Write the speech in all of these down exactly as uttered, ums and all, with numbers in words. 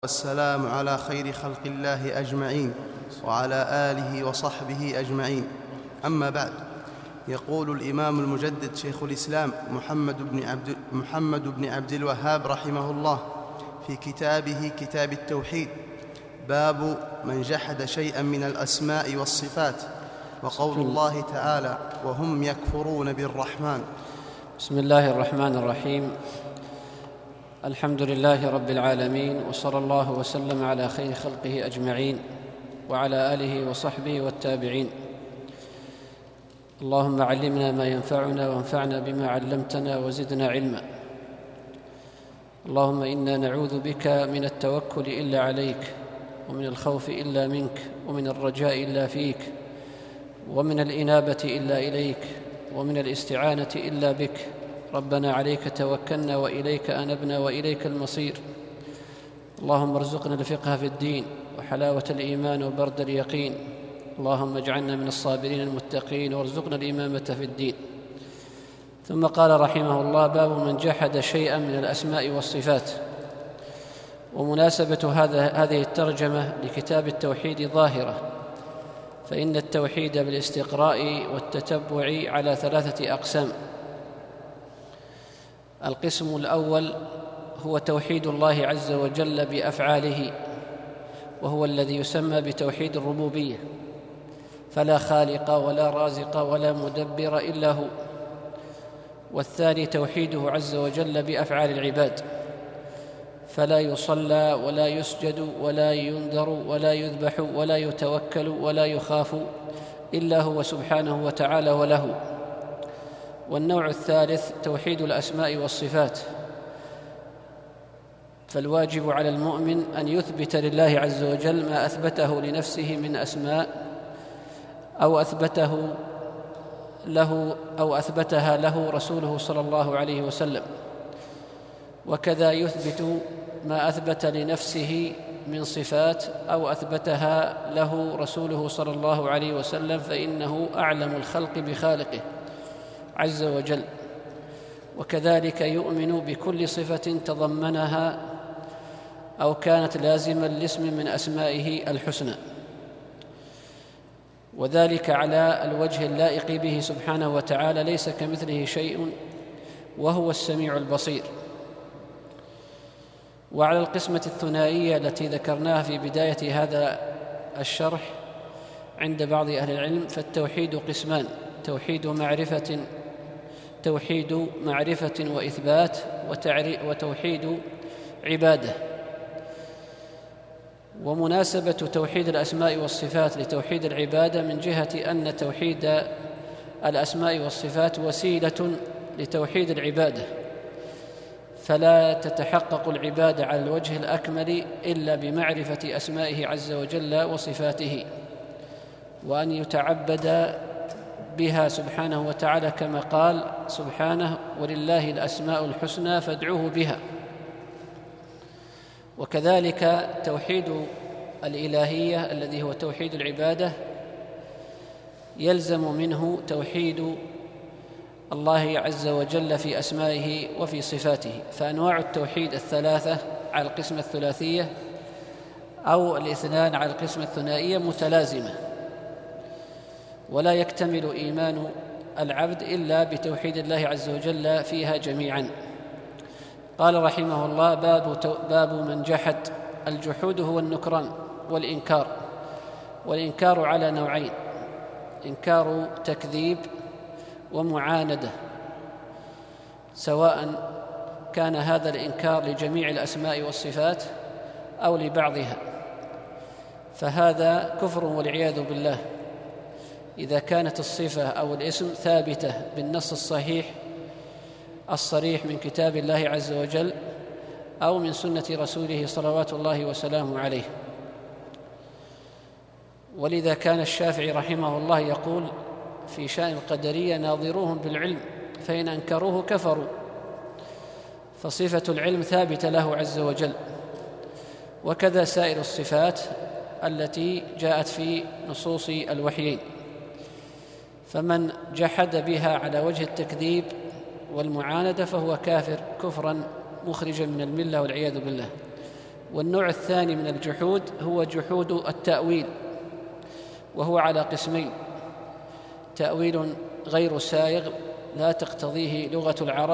والسلام على خير خلق الله أجمعين وعلى آله وصحبه أجمعين. أما بعد، يقول الإمام المجدد شيخ الإسلام محمد بن عبد, محمد بن عبد الوهاب رحمه الله في كتابه كتاب التوحيد: باب من جحد شيئا من الأسماء والصفات، وقول الله تعالى: وهم يكفرون بالرحمن. بسم الله الرحمن الرحيم. الحمد لله رب العالمين، وصلى الله وسلم على خير خلقه أجمعين وعلى آله وصحبه والتابعين. اللهم علمنا ما ينفعنا وانفعنا بما علمتنا وزدنا علما. اللهم إنا نعوذ بك من التوكل إلا عليك، ومن الخوف إلا منك، ومن الرجاء إلا فيك، ومن الإنابة إلا إليك، ومن الاستعانة إلا بك. ربنا عليك توكلنا وإليك أنبنا وإليك المصير. اللهم ارزقنا الفقه في الدين وحلاوة الإيمان وبرد اليقين. اللهم اجعلنا من الصابرين المتقين وارزقنا الإمامة في الدين. ثم قال رحمه الله: باب من جحد شيئا من الأسماء والصفات. ومناسبة هذا هذه الترجمة لكتاب التوحيد ظاهرة، فإن التوحيد بالاستقراء والتتبع على ثلاثة أقسام. القسم الأول هو توحيد الله عز وجل بأفعاله، وهو الذي يسمى بتوحيد الربوبية، فلا خالق ولا رازق ولا مدبر إلا هو. والثاني توحيده عز وجل بأفعال العباد، فلا يصلى ولا يسجد ولا ينذر ولا يذبح ولا يتوكل ولا يخاف إلا هو سبحانه وتعالى وله. والنوع الثالث توحيد الأسماء والصفات، فالواجب على المؤمن أن يثبت لله عز وجل ما أثبته لنفسه من أسماء أو أثبته له أو أثبتها له رسوله صلى الله عليه وسلم، وكذا يثبت ما أثبت لنفسه من صفات أو أثبتها له رسوله صلى الله عليه وسلم، فإنه أعلم الخلق بخالقه عز وجل. وكذلك يؤمن بكل صفة تضمنها أو كانت لازما لاسم من أسمائه الحسنى، وذلك على الوجه اللائق به سبحانه وتعالى، ليس كمثله شيء وهو السميع البصير. وعلى القسمة الثنائية التي ذكرناها في بداية هذا الشرح عند بعض أهل العلم، فالتوحيد قسمان: توحيد معرفة توحيد معرفة وإثبات، وتوحيد عبادة. ومناسبة توحيد الأسماء والصفات لتوحيد العبادة من جهة أن توحيد الأسماء والصفات وسيلة لتوحيد العبادة، فلا تتحقق العبادة على الوجه الأكمل إلا بمعرفة أسمائه عز وجل وصفاته، وأن يتعبد بها سبحانه وتعالى، كما قال سبحانه: ولله الأسماء الحسنى فادعوه بها. وكذلك توحيد الإلهية الذي هو توحيد العبادة يلزم منه توحيد الله عز وجل في أسمائه وفي صفاته. فأنواع التوحيد الثلاثة على القسمة الثلاثية أو الاثنان على القسمة الثنائية متلازمة، ولا يكتمل إيمان العبد إلا بتوحيد الله عز وجل فيها جميعا. قال رحمه الله: باب, باب من جحد. الجحود هو النكران والإنكار، والإنكار على نوعين: إنكار تكذيب ومعاندة، سواء كان هذا الإنكار لجميع الأسماء والصفات أو لبعضها، فهذا كفر والعياذ بالله إذا كانت الصفة أو الاسم ثابتة بالنص الصحيح الصريح من كتاب الله عز وجل أو من سنة رسوله صلوات الله وسلامه عليه. ولذا كان الشافعي رحمه الله يقول في شأن القدرية: ناظروهم بالعلم فإن أنكروه كفروا. فصفة العلم ثابتة له عز وجل، وكذا سائر الصفات التي جاءت في نصوص الوحيين. فمن جحد بها على وجه التكذيب والمعاندة فهو كافر كفرا مخرجا من الملة والعياذ بالله. والنوع الثاني من الجحود هو جحود التأويل، وهو على قسمين: تأويل غير سائغ لا تقتضيه لغة العرب،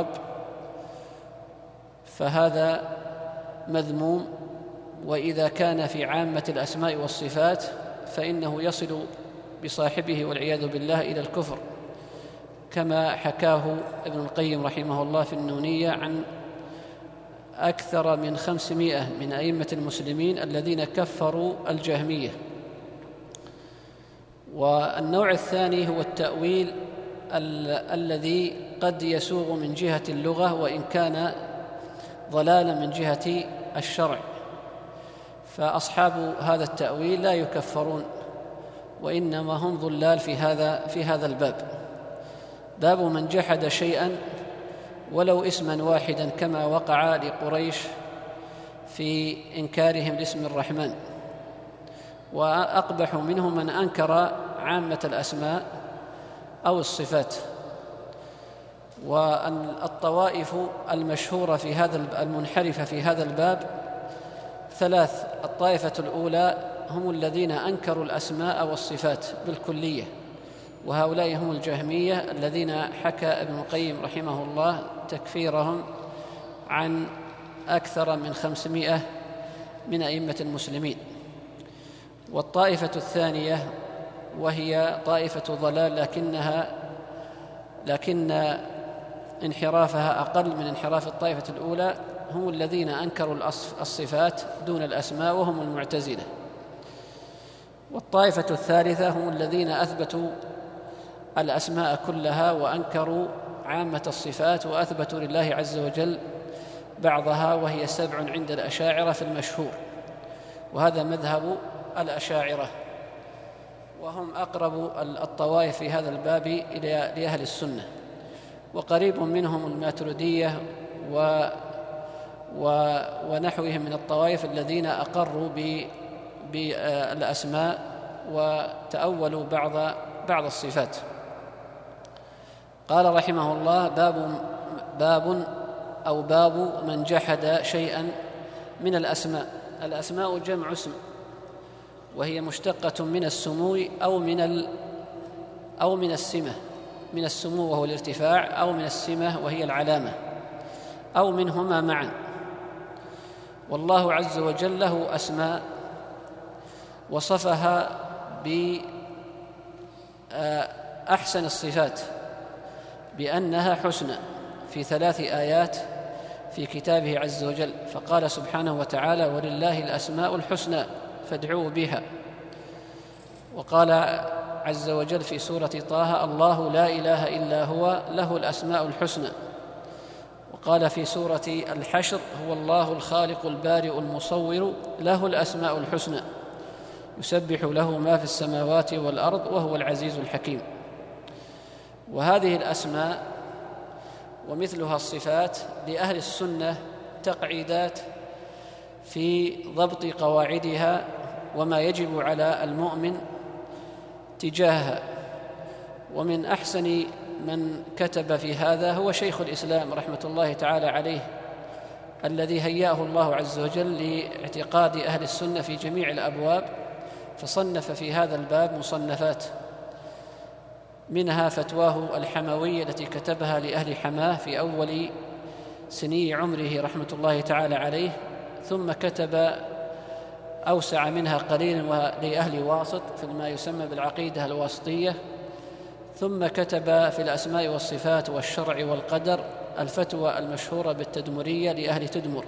فهذا مذموم، وإذا كان في عامة الأسماء والصفات فإنه يصل بصاحبه والعياذ بالله إلى الكفر، كما حكاه ابن القيم رحمه الله في النونية عن أكثر من خمسمائة من أئمة المسلمين الذين كفروا الجهمية. والنوع الثاني هو التأويل ال- الذي قد يسوغ من جهة اللغة وإن كان ضلالا من جهة الشرع، فأصحاب هذا التأويل لا يكفرون، وإنما هم ضلال في هذا في هذا الباب. باب من جحد شيئا ولو اسما واحدا، كما وقع لقريش في إنكارهم لاسم الرحمن، وأقبح منهم من أنكر عامة الأسماء أو الصفات. والطوائف المشهورة في هذا المنحرفة في هذا الباب ثلاث: الطائفة الأولى هم الذين أنكروا الأسماء والصفات بالكلية، وهؤلاء هم الجهمية الذين حكى ابن القيم رحمه الله تكفيرهم عن أكثر من خمسمائة من أئمة المسلمين. والطائفة الثانية وهي طائفة ضلال، لكنها لكن انحرافها أقل من انحراف الطائفة الأولى، هم الذين أنكروا الصفات دون الأسماء، وهم المعتزلة. والطائفة الثالثة هم الذين أثبتوا الأسماء كلها وأنكروا عامة الصفات، وأثبتوا لله عز وجل بعضها، وهي سبع عند الأشاعرة في المشهور، وهذا مذهب الأشاعرة، وهم أقرب الطوائف في هذا الباب إلى لأهل السنة، وقريب منهم الماتريدية و و ونحوهم من الطوائف الذين أقروا بالأسماء وتأولوا بعض بعض الصفات. قال رحمه الله: باب باب أو باب من جحد شيئا من الأسماء. الأسماء جمع اسم، وهي مشتقة من السمو أو من ال أو من السمة، من السمو وهو الارتفاع، أو من السمة وهي العلامة، أو منهما معا. والله عز وجل له أسماء وصفها بأحسن الصفات بأنها حسنى في ثلاث آيات في كتابه عز وجل، فقال سبحانه وتعالى: ولله الأسماء الحسنى فادعوه بها. وقال عز وجل في سورة طه: الله لا إله إلا هو له الأسماء الحسنى. وقال في سورة الحشر: هو الله الخالق البارئ المصور له الأسماء الحسنى يسبح له ما في السماوات والأرض وهو العزيز الحكيم. وهذه الأسماء ومثلها الصفات لأهل السنة تقعيدات في ضبط قواعدها وما يجب على المؤمن تجاهها. ومن أحسن من كتب في هذا هو شيخ الإسلام رحمة الله تعالى عليه، الذي هيأه الله عز وجل لاعتقاد أهل السنة في جميع الأبواب، فصنف في هذا الباب مصنفات، منها فتواه الحموية التي كتبها لأهل حماه في أول سني عمره رحمة الله تعالى عليه، ثم كتب أوسع منها قليلا لأهل واسط في ما يسمى بالعقيدة الواسطية، ثم كتب في الأسماء والصفات والشرع والقدر الفتوى المشهورة بالتدمرية لأهل تدمر.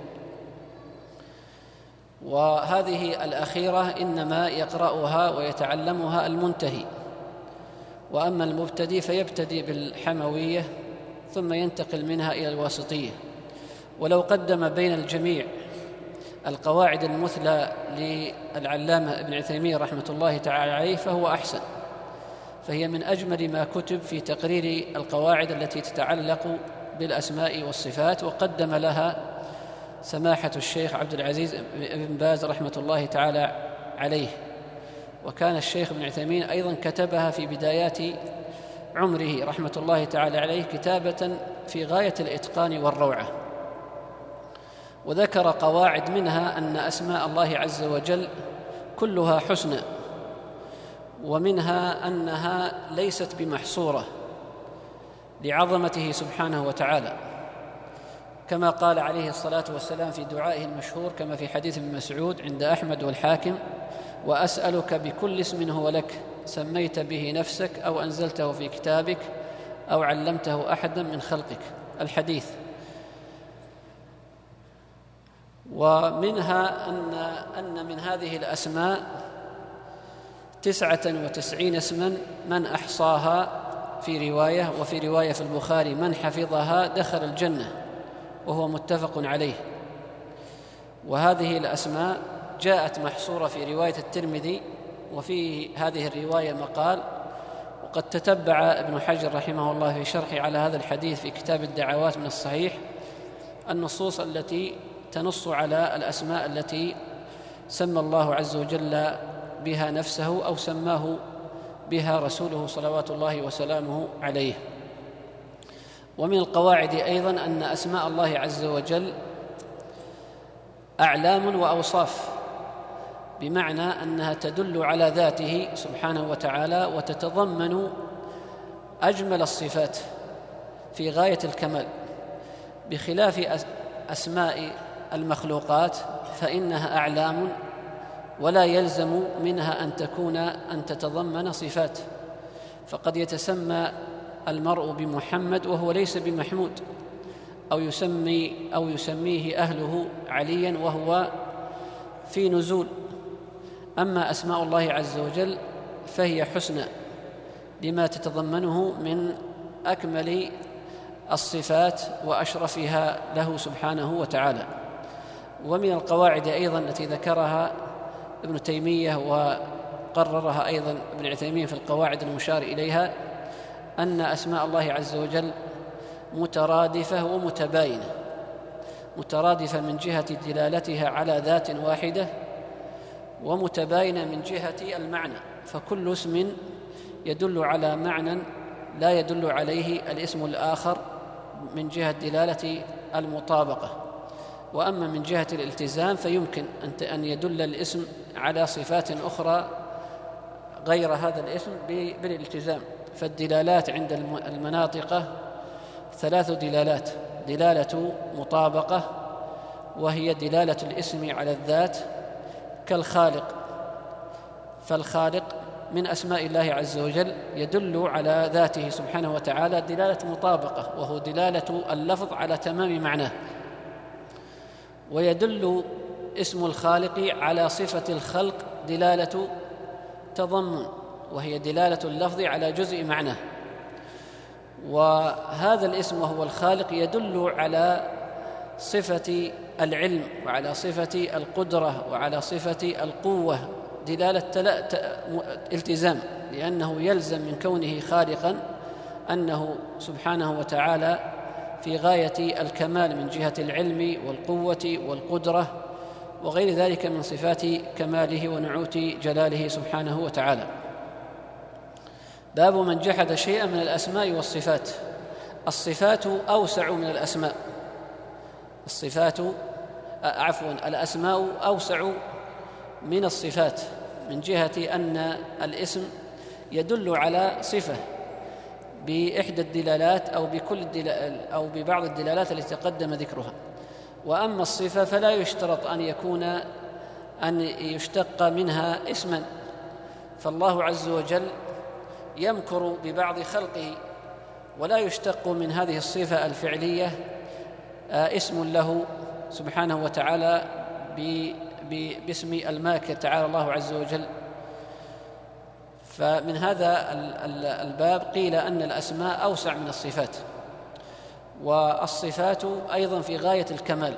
وهذه الأخيرة إنما يقرأها ويتعلمها المنتهي، وأما المبتدئ فيبتدئ بالحموية ثم ينتقل منها إلى الواسطية. ولو قدم بين الجميع القواعد المثلى للعلامة ابن عثيمين رحمة الله تعالى عليه فهو أحسن، فهي من أجمل ما كتب في تقرير القواعد التي تتعلق بالأسماء والصفات، وقدم لها سماحة الشيخ عبد العزيز بن باز رحمة الله تعالى عليه. وكان الشيخ ابن عثيمين أيضا كتبها في بدايات عمره رحمة الله تعالى عليه كتابة في غاية الإتقان والروعة. وذكر قواعد منها أن أسماء الله عز وجل كلها حسنى، ومنها أنها ليست بمحصورة لعظمته سبحانه وتعالى، كما قال عليه الصلاة والسلام في دعائه المشهور كما في حديث ابن مسعود عند أحمد والحاكم: وأسألك بكل اسم هو لك سميت به نفسك أو أنزلته في كتابك أو علمته أحدا من خلقك، الحديث. ومنها أن أن من هذه الأسماء تسعة وتسعين اسما من أحصاها في رواية، وفي رواية في البخاري من حفظها دخل الجنة، وهو متفق عليه. وهذه الأسماء جاءت محصورة في رواية الترمذي، وفي هذه الرواية مقال. وقد تتبع ابن حجر رحمه الله في شرحه على هذا الحديث في كتاب الدعوات من الصحيح النصوص التي تنص على الأسماء التي سمى الله عز وجل بها نفسه أو سماه بها رسوله صلوات الله وسلامه عليه. ومن القواعد أيضا أن أسماء الله عز وجل أعلام وأوصاف، بمعنى أنها تدل على ذاته سبحانه وتعالى وتتضمن أجمل الصفات في غاية الكمال، بخلاف أسماء المخلوقات فإنها أعلام ولا يلزم منها أن تكون أن تتضمن صفات، فقد يتسمى المرء بمحمد وهو ليس بمحمود، أو يسمي أو يسميه أهله عليا وهو في نزول. أما أسماء الله عز وجل فهي حسنى لما تتضمنه من أكمل الصفات وأشرفها له سبحانه وتعالى. ومن القواعد أيضا التي ذكرها ابن تيمية وقررها أيضا ابن عثيمين في القواعد المشار إليها أن أسماء الله عز وجل مترادفة ومتباينة، مترادفة من جهة دلالتها على ذات واحدة، ومتباينة من جهة المعنى، فكل اسم يدل على معنى لا يدل عليه الاسم الآخر من جهة دلالة المطابقة. وأما من جهة الالتزام فيمكن أن يدل الاسم على صفات أخرى غير هذا الاسم بالالتزام. فالدلالات عند المناطقة ثلاث دلالات: دلالة مطابقة وهي دلالة الاسم على الذات كالخالق، فالخالق من أسماء الله عز وجل يدل على ذاته سبحانه وتعالى دلالة مطابقة، وهو دلالة اللفظ على تمام معناه. ويدل اسم الخالق على صفة الخلق دلالة تضمن، وهي دلالة اللفظ على جزء معناه. وهذا الاسم وهو الخالق يدل على صفة العلم وعلى صفة القدرة وعلى صفة القوة دلالة التزام، لأنه يلزم من كونه خالقا أنه سبحانه وتعالى في غاية الكمال من جهة العلم والقوة والقدرة وغير ذلك من صفات كماله ونعوت جلاله سبحانه وتعالى. باب من جحد شيئا من الأسماء والصفات. الصفات أوسع من الأسماء، الصفات عفوا الأسماء أوسع من الصفات، من جهة أن الاسم يدل على صفة بإحدى الدلالات أو بكل الدلالات أو ببعض الدلالات التي تقدم ذكرها. وأما الصفة فلا يشترط أن يكون أن يشتق منها اسما، فالله عز وجل يمكر ببعض خلقه ولا يشتق من هذه الصفة الفعلية اسم له سبحانه وتعالى باسم الماكر تعالى الله عز وجل. فمن هذا الباب قيل أن الأسماء أوسع من الصفات، والصفات أيضا في غاية الكمال.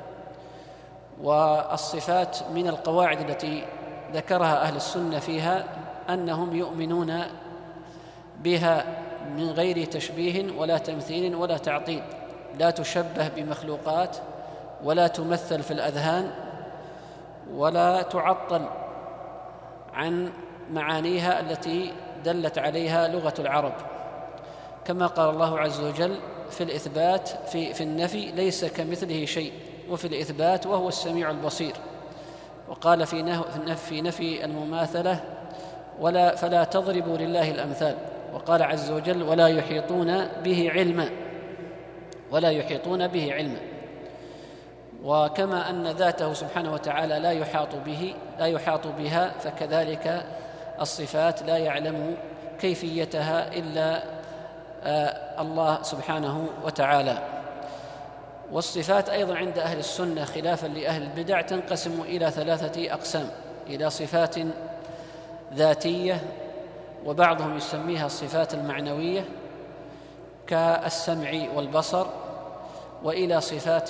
والصفات من القواعد التي ذكرها أهل السنة فيها أنهم يؤمنون بها من غير تشبيه ولا تمثيل ولا تعطيل، لا تشبه بمخلوقات ولا تمثل في الأذهان ولا تعطل عن معانيها التي دلت عليها لغة العرب، كما قال الله عز وجل في الإثبات في, في النفي: ليس كمثله شيء وفي الإثبات، وهو السميع البصير. وقال في نفي المماثلة ولا فلا تضربوا لله الأمثال. وقال عز وجل ولا يحيطون به علما ولا يحيطون به علما. وكما أن ذاته سبحانه وتعالى لا يحاط به لا يحاط بها، فكذلك الصفات لا يعلم كيفيتها إلا الله سبحانه وتعالى. والصفات أيضا عند أهل السنة خلافا لأهل البدع تنقسم إلى ثلاثة أقسام: إلى صفات ذاتية، وبعضهم يسميها الصفات المعنوية كالسمع والبصر، وإلى صفات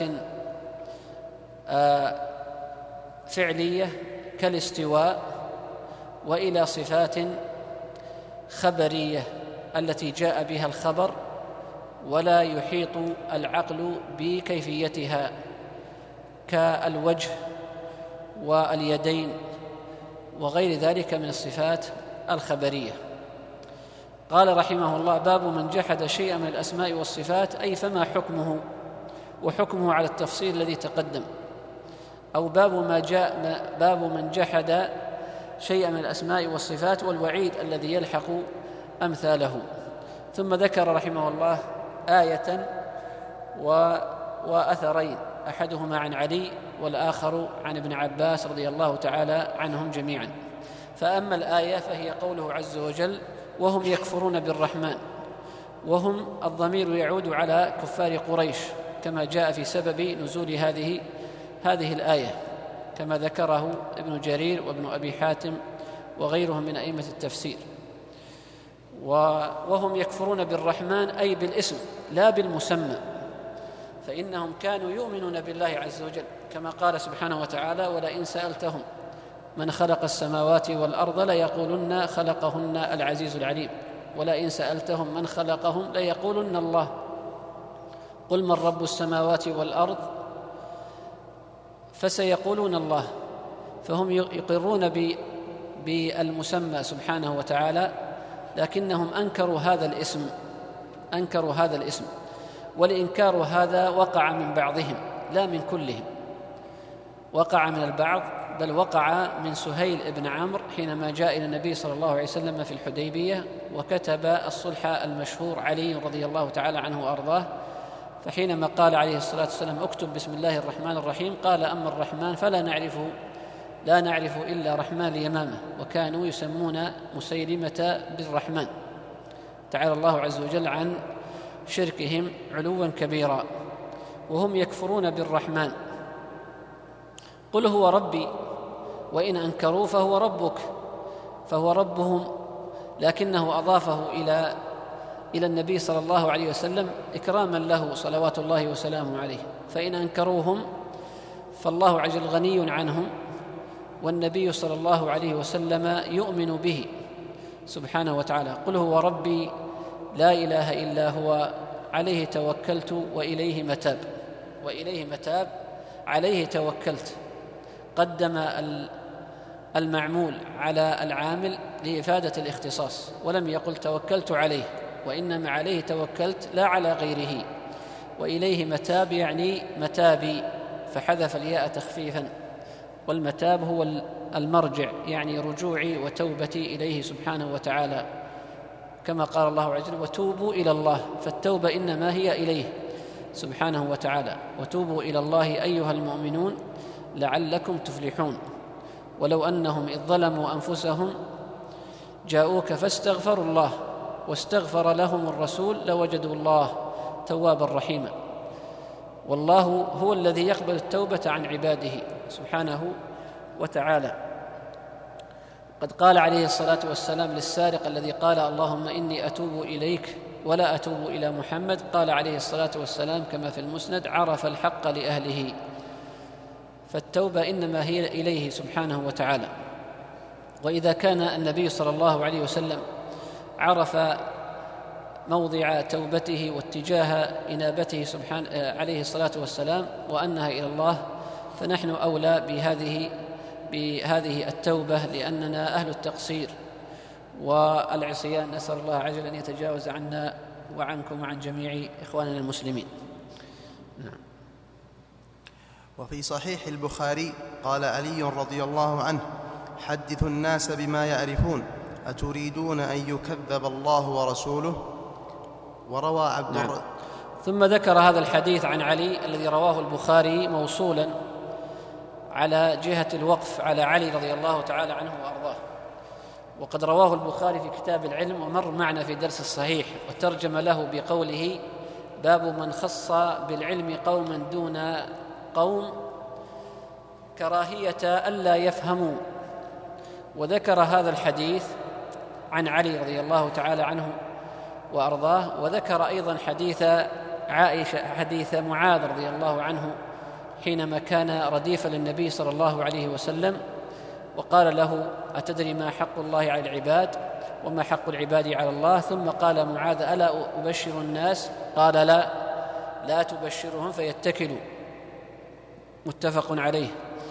فعلية كالاستواء، وإلى صفات خبرية التي جاء بها الخبر ولا يحيط العقل بكيفيتها كالوجه واليدين وغير ذلك من الصفات الخبرية. قال رحمه الله: باب من جحد شيئا من الأسماء والصفات، أي فما حكمه، وحكمه على التفصيل الذي تقدم. أو باب ما جاء باب من جحد شيئا من الأسماء والصفات والوعيد الذي يلحق أمثاله. ثم ذكر رحمه الله آية و... وأثرين، أحدهما عن علي والآخر عن ابن عباس رضي الله تعالى عنهم جميعا. فأما الآية فهي قوله عز وجل: وهم يكفرون بالرحمن. وهم الضمير يعود على كفار قريش، كما جاء في سبب نزول هذه هذه الآية، كما ذكره ابن جرير وابن أبي حاتم وغيرهم من أئمة التفسير. وهم يكفرون بالرحمن أي بالاسم لا بالمسمى، فإنهم كانوا يؤمنون بالله عز وجل، كما قال سبحانه وتعالى: ولئن سألتهم من خلق السماوات والأرض ليقولن خلقهن العزيز العليم، ولئن سألتهم من خلقهم ليقولن الله، قل من رب السماوات والأرض فسيقولون الله. فهم يقرون بالمسمى سبحانه وتعالى، لكنهم أنكروا هذا الاسم أنكروا هذا الاسم والإنكار هذا وقع من بعضهم لا من كلهم، وقع من البعض، بل وقع من سهيل بن عمرو حينما جاء إلى النبي صلى الله عليه وسلم في الحديبية وكتب الصلح المشهور علي رضي الله تعالى عنه وأرضاه، فحينما قال عليه الصلاة والسلام: اكتب بسم الله الرحمن الرحيم، قال: أما الرحمن فلا نعرفه لا نعرف إلا رحمن اليمامة، وكانوا يسمون مسيلمة بالرحمن، تعالى الله عز وجل عن شركهم علوا كبيرا. وهم يكفرون بالرحمن. قل هو ربي، وإن أنكروا فهو ربك، فهو ربهم، لكنه أضافه إلى إلى النبي صلى الله عليه وسلم إكراما له صلوات الله وسلامه عليه. فإن أنكروهم فالله عز وجل غني عنهم، والنبي صلى الله عليه وسلم يؤمن به سبحانه وتعالى. قل هو ربي لا إله إلا هو عليه توكلت وإليه متاب. وإليه متاب، عليه توكلت، قدم المعمول على العامل لإفادة الاختصاص، ولم يقل توكلت عليه، وإنما عليه توكلت لا على غيره. وإليه متاب يعني متابي، فحذف الياء تخفيفا، والمتاب هو المرجع، يعني رجوعي وتوبتي إليه سبحانه وتعالى، كما قال الله عز وجل: وتوبوا إلى الله. فالتوبة إنما هي إليه سبحانه وتعالى. وتوبوا إلى الله أيها المؤمنون لعلكم تفلحون. ولو أنهم إذ ظلموا أنفسهم جاءوك فاستغفروا الله واستغفر لهم الرسول لوجدوا الله توابا رحيما. والله هو الذي يقبل التوبة عن عباده سبحانه وتعالى. قد قال عليه الصلاة والسلام للسارق الذي قال: اللهم إني أتوب إليك ولا أتوب إلى محمد، قال عليه الصلاة والسلام كما في المسند: عرف الحق لأهله. فالتوبة إنما هي إليه سبحانه وتعالى. وإذا كان النبي صلى الله عليه وسلم عرف موضع توبته واتجاه إنابته سبحانه عليه الصلاة والسلام وأنها إلى الله، فنحن أولى بهذه بهذه التوبة، لأننا أهل التقصير والعصيان. نسأل الله عز وجل أن يتجاوز عنا وعنكم وعن جميع إخواننا المسلمين. نعم. وفي صحيح البخاري قال علي رضي الله عنه: حدثوا الناس بما يعرفون، أتريدون أن يكذب الله ورسوله؟ وروى عبد نعم. الر... ثم ذكر هذا الحديث عن علي الذي رواه البخاري موصولا على جهة الوقف على علي رضي الله تعالى عنه وأرضاه، وقد رواه البخاري في كتاب العلم ومر معنا في درس الصحيح، وترجم له بقوله: باب من خص بالعلم قوما دون قوم كراهية ألا يفهموا. وذكر هذا الحديث عن علي رضي الله تعالى عنه وأرضاه، وذكر أيضا حديث عائشة حديث معاذ رضي الله عنه حينما كان رديفا للنبي صلى الله عليه وسلم وقال له: أتدري ما حق الله على العباد وما حق العباد على الله؟ ثم قال معاذ: ألا أبشر الناس؟ قال: لا لا تبشرهم فيتكلوا. متفق عليه.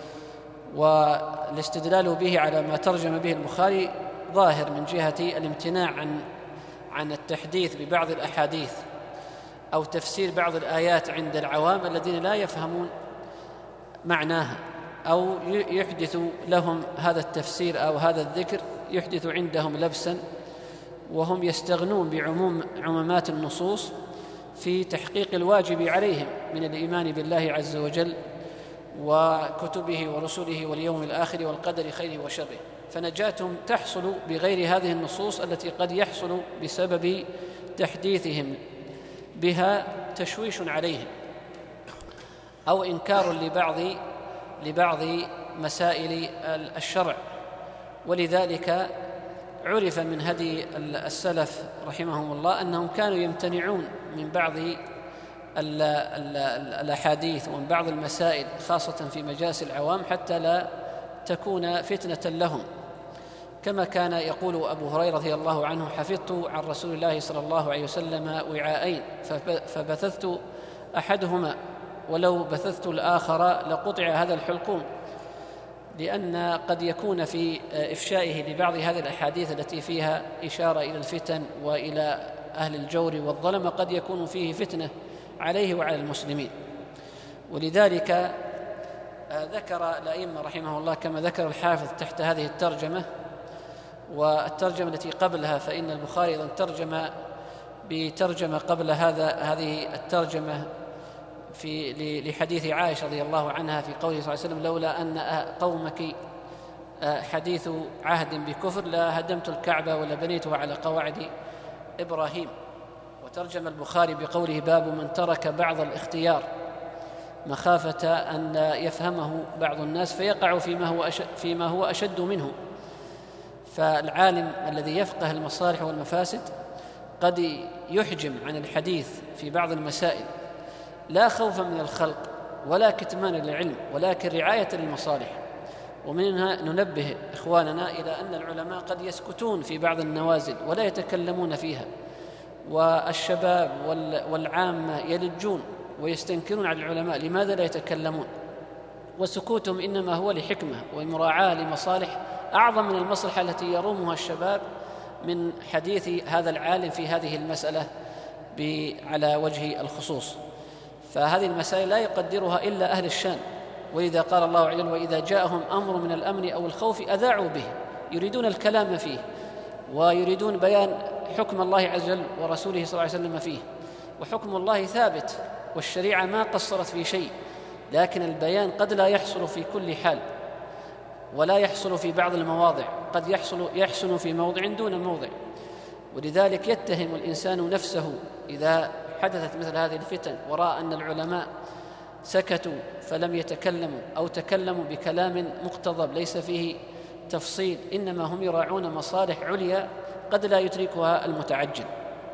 والاستدلال به على ما ترجم به البخاري ظاهر من جهة الامتناع عن عن التحديث ببعض الأحاديث أو تفسير بعض الآيات عند العوام الذين لا يفهمون معناها، أو يحدث لهم هذا التفسير أو هذا الذكر يحدث عندهم لبسا، وهم يستغنون بعموم عمومات النصوص في تحقيق الواجب عليهم من الإيمان بالله عز وجل وكتبه ورسله واليوم الآخر والقدر خيره وشره، فنجاتهم تحصل بغير هذه النصوص التي قد يحصل بسبب تحديثهم بها تشويش عليهم أو إنكار لبعض لبعض مسائل الشرع. ولذلك عرف من هدي السلف رحمهم الله أنهم كانوا يمتنعون من بعض الأحاديث ومن بعض المسائل خاصة في مجالس العوام حتى لا تكون فتنة لهم، كما كان يقول أبو هريرة رضي الله عنه: حفظت عن رسول الله صلى الله عليه وسلم وعاءين فبثثت أحدهما ولو بثثت الآخر لقطع هذا الحلقوم، لأن قد يكون في إفشائه لبعض هذه الأحاديث التي فيها إشارة إلى الفتن وإلى أهل الجور والظلم قد يكون فيه فتنة عليه وعلى المسلمين. ولذلك ذكر الأئمة رحمه الله كما ذكر الحافظ تحت هذه الترجمة والترجمة التي قبلها، فإن البخاري إذن ترجم بترجمة قبل هذا هذه الترجمة في لحديث عائشة رضي الله عنها في قوله صلى الله عليه وسلم: لولا أن قومك حديث عهد بكفر لا هدمت الكعبة ولا بنيتها على قواعد إبراهيم. وترجم البخاري بقوله: باب من ترك بعض الاختيار مخافة أن يفهمه بعض الناس فيقع فيما هو أشد, فيما هو أشد منه. فالعالم الذي يفقه المصالح والمفاسد قد يحجم عن الحديث في بعض المسائل لا خوفا من الخلق ولا كتمانا للعلم، ولكن رعاية للمصالح. ومنها ننبه إخواننا إلى أن العلماء قد يسكتون في بعض النوازل ولا يتكلمون فيها، والشباب والعامة يلجون ويستنكرون على العلماء لماذا لا يتكلمون، وسكوتهم إنما هو لحكمة ومراعاة لمصالح أعظم من المصلحة التي يرومها الشباب من حديث هذا العالم في هذه المسألة على وجه الخصوص. فهذه المسائل لا يقدرها إلا أهل الشان، ولذا قال الله عز وجل: وإذا جاءهم أمر من الأمن أو الخوف أذاعوا به، يريدون الكلام فيه ويريدون بيان حكم الله عز وجل ورسوله صلى الله عليه وسلم فيه. وحكم الله ثابت والشريعة ما قصرت في شيء، لكن البيان قد لا يحصل في كل حال ولا يحصل في بعض المواضع، قد يحصل يحسن في موضع دون موضع. ولذلك يتهم الإنسان نفسه إذا حدثت مثل هذه الفتن ورأى أن العلماء سكتوا فلم يتكلموا أو تكلموا بكلام مقتضب ليس فيه تفصيل، إنما هم يراعون مصالح عليا قد لا يدركها المتعجل.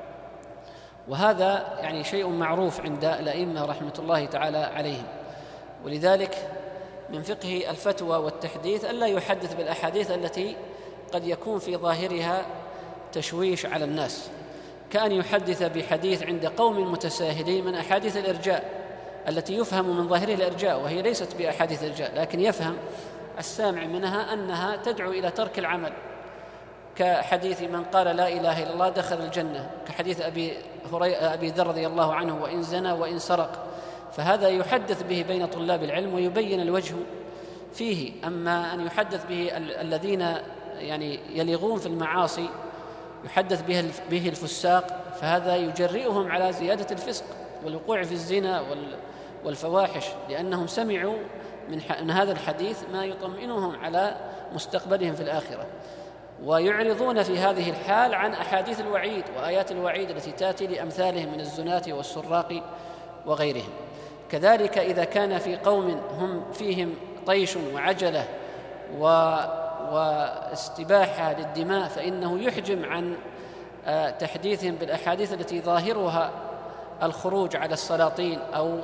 وهذا يعني شيء معروف عند الأئمة رحمة الله تعالى عليهم. ولذلك من فقه الفتوى والتحديث ألا يحدث بالأحاديث التي قد يكون في ظاهرها تشويش على الناس، كأن يحدث بحديث عند قوم متساهلين من أحاديث الإرجاء التي يفهم من ظاهره الإرجاء، وهي ليست بأحاديث الإرجاء، لكن يفهم السامع منها أنها تدعو إلى ترك العمل، كحديث من قال لا إله إلا الله دخل الجنة، كحديث أبي, أبي ذر رضي الله عنه: وإن زنى وإن سرق فهذا يحدث به بين طلاب العلم ويبين الوجه فيه. أما أن يحدث به الذين يعني يلغون في المعاصي، يحدث به الفساق، فهذا يجرئهم على زيادة الفسق والوقوع في الزنا والفواحش، لأنهم سمعوا من هذا الحديث ما يطمئنهم على مستقبلهم في الآخرة، ويعرضون في هذه الحال عن أحاديث الوعيد وآيات الوعيد التي تأتي لأمثالهم من الزناة والسراق وغيرهم. كذلك إذا كان في قوم هم فيهم طيش وعجلة واستباحة للدماء، فإنه يحجم عن تحديثهم بالأحاديث التي ظاهرها الخروج على السلاطين أو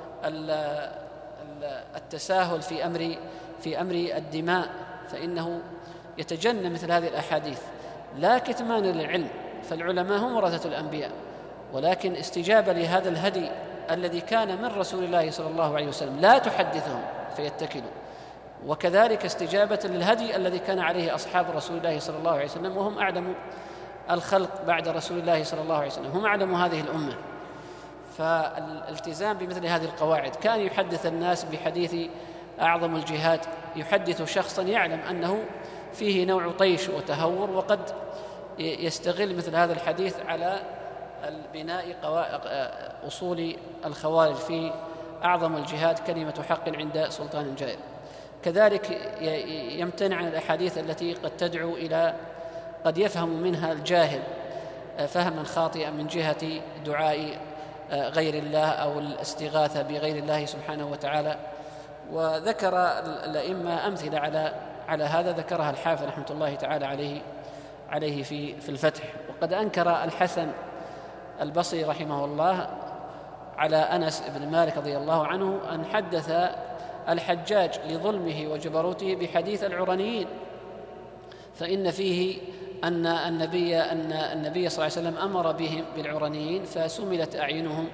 التساهل في أمر في أمر الدماء، فإنه يتجنب مثل هذه الأحاديث. لا كتمان للعلم، فالعلماء هم ورثة الأنبياء، ولكن استجابة لهذا الهدي الذي كان من رسول الله صلى الله عليه وسلم، لا تحدثهم فيتكلوا. وكذلك استجابة للهدي الذي كان عليه أصحاب رسول الله صلى الله عليه وسلم، وهم أعلم الخلق بعد رسول الله صلى الله عليه وسلم، هم أعلم هذه الأمة. فالالتزام بمثل هذه القواعد. كان يحدث الناس بحديث أعظم الجهاد، يحدث شخصا يعلم أنه فيه نوع طيش وتهور، وقد يستغل مثل هذا الحديث على البناء أصول الخوارج في أعظم الجهاد كلمة حق عند سلطان جائر. كذلك يمتنع عن الأحاديث التي قد تدعو إلى قد يفهم منها الجاهل فهما خاطئا من جهة دعاء غير الله أو الاستغاثة بغير الله سبحانه وتعالى. وذكر الأئمة أمثلة على على هذا، ذكرها الحافظ رحمة الله تعالى عليه عليه في في الفتح. وقد أنكر الحسن البصري رحمه الله على أنس بن مالك رضي الله عنه أن حدث الحجاج لظلمه وجبروته بحديث العرنيين، فإن فيه أن النبي أن النبي صلى الله عليه وسلم أمر بهم بالعرنيين فسملت أعينهم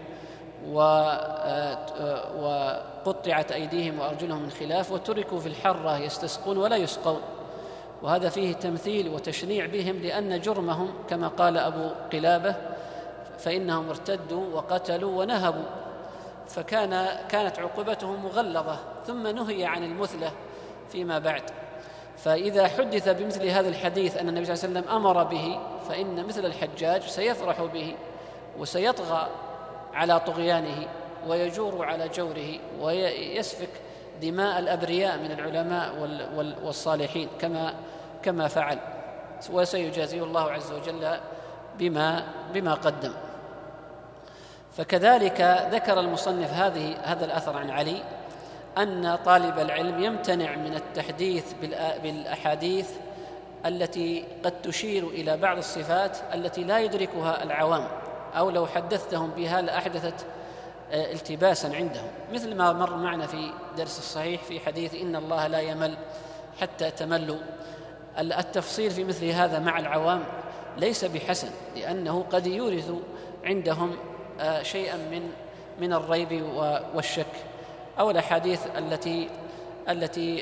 وقطعت أيديهم وأرجلهم من خلاف، وتركوا في الحرة يستسقون ولا يسقون. وهذا فيه تمثيل وتشنيع بهم، لأن جرمهم كما قال أبو قلابة فإنهم ارتدوا وقتلوا ونهبوا، فكان كانت عقوبتهم مغلظة، ثم نهي عن المثلة فيما بعد. فإذا حدث بمثل هذا الحديث أن النبي صلى الله عليه وسلم أمر به، فإن مثل الحجاج سيفرح به وسيطغى على طغيانه ويجور على جوره ويسفك دماء الأبرياء من العلماء والصالحين كما كما فعل، وسيجازيه الله عز وجل بما بما قدم. فكذلك ذكر المصنف هذه هذا الأثر عن علي أن طالب العلم يمتنع من التحديث بالأحاديث التي قد تشير إلى بعض الصفات التي لا يدركها العوام، أو لو حدثتهم بها لأحدثت التباسا عندهم، مثل ما مر معنا في درس الصحيح في حديث إن الله لا يمل حتى تملوا. التفصيل في مثل هذا مع العوام ليس بحسن، لأنه قد يورث عندهم شيئا من من الريب والشك، أو الأحاديث التي التي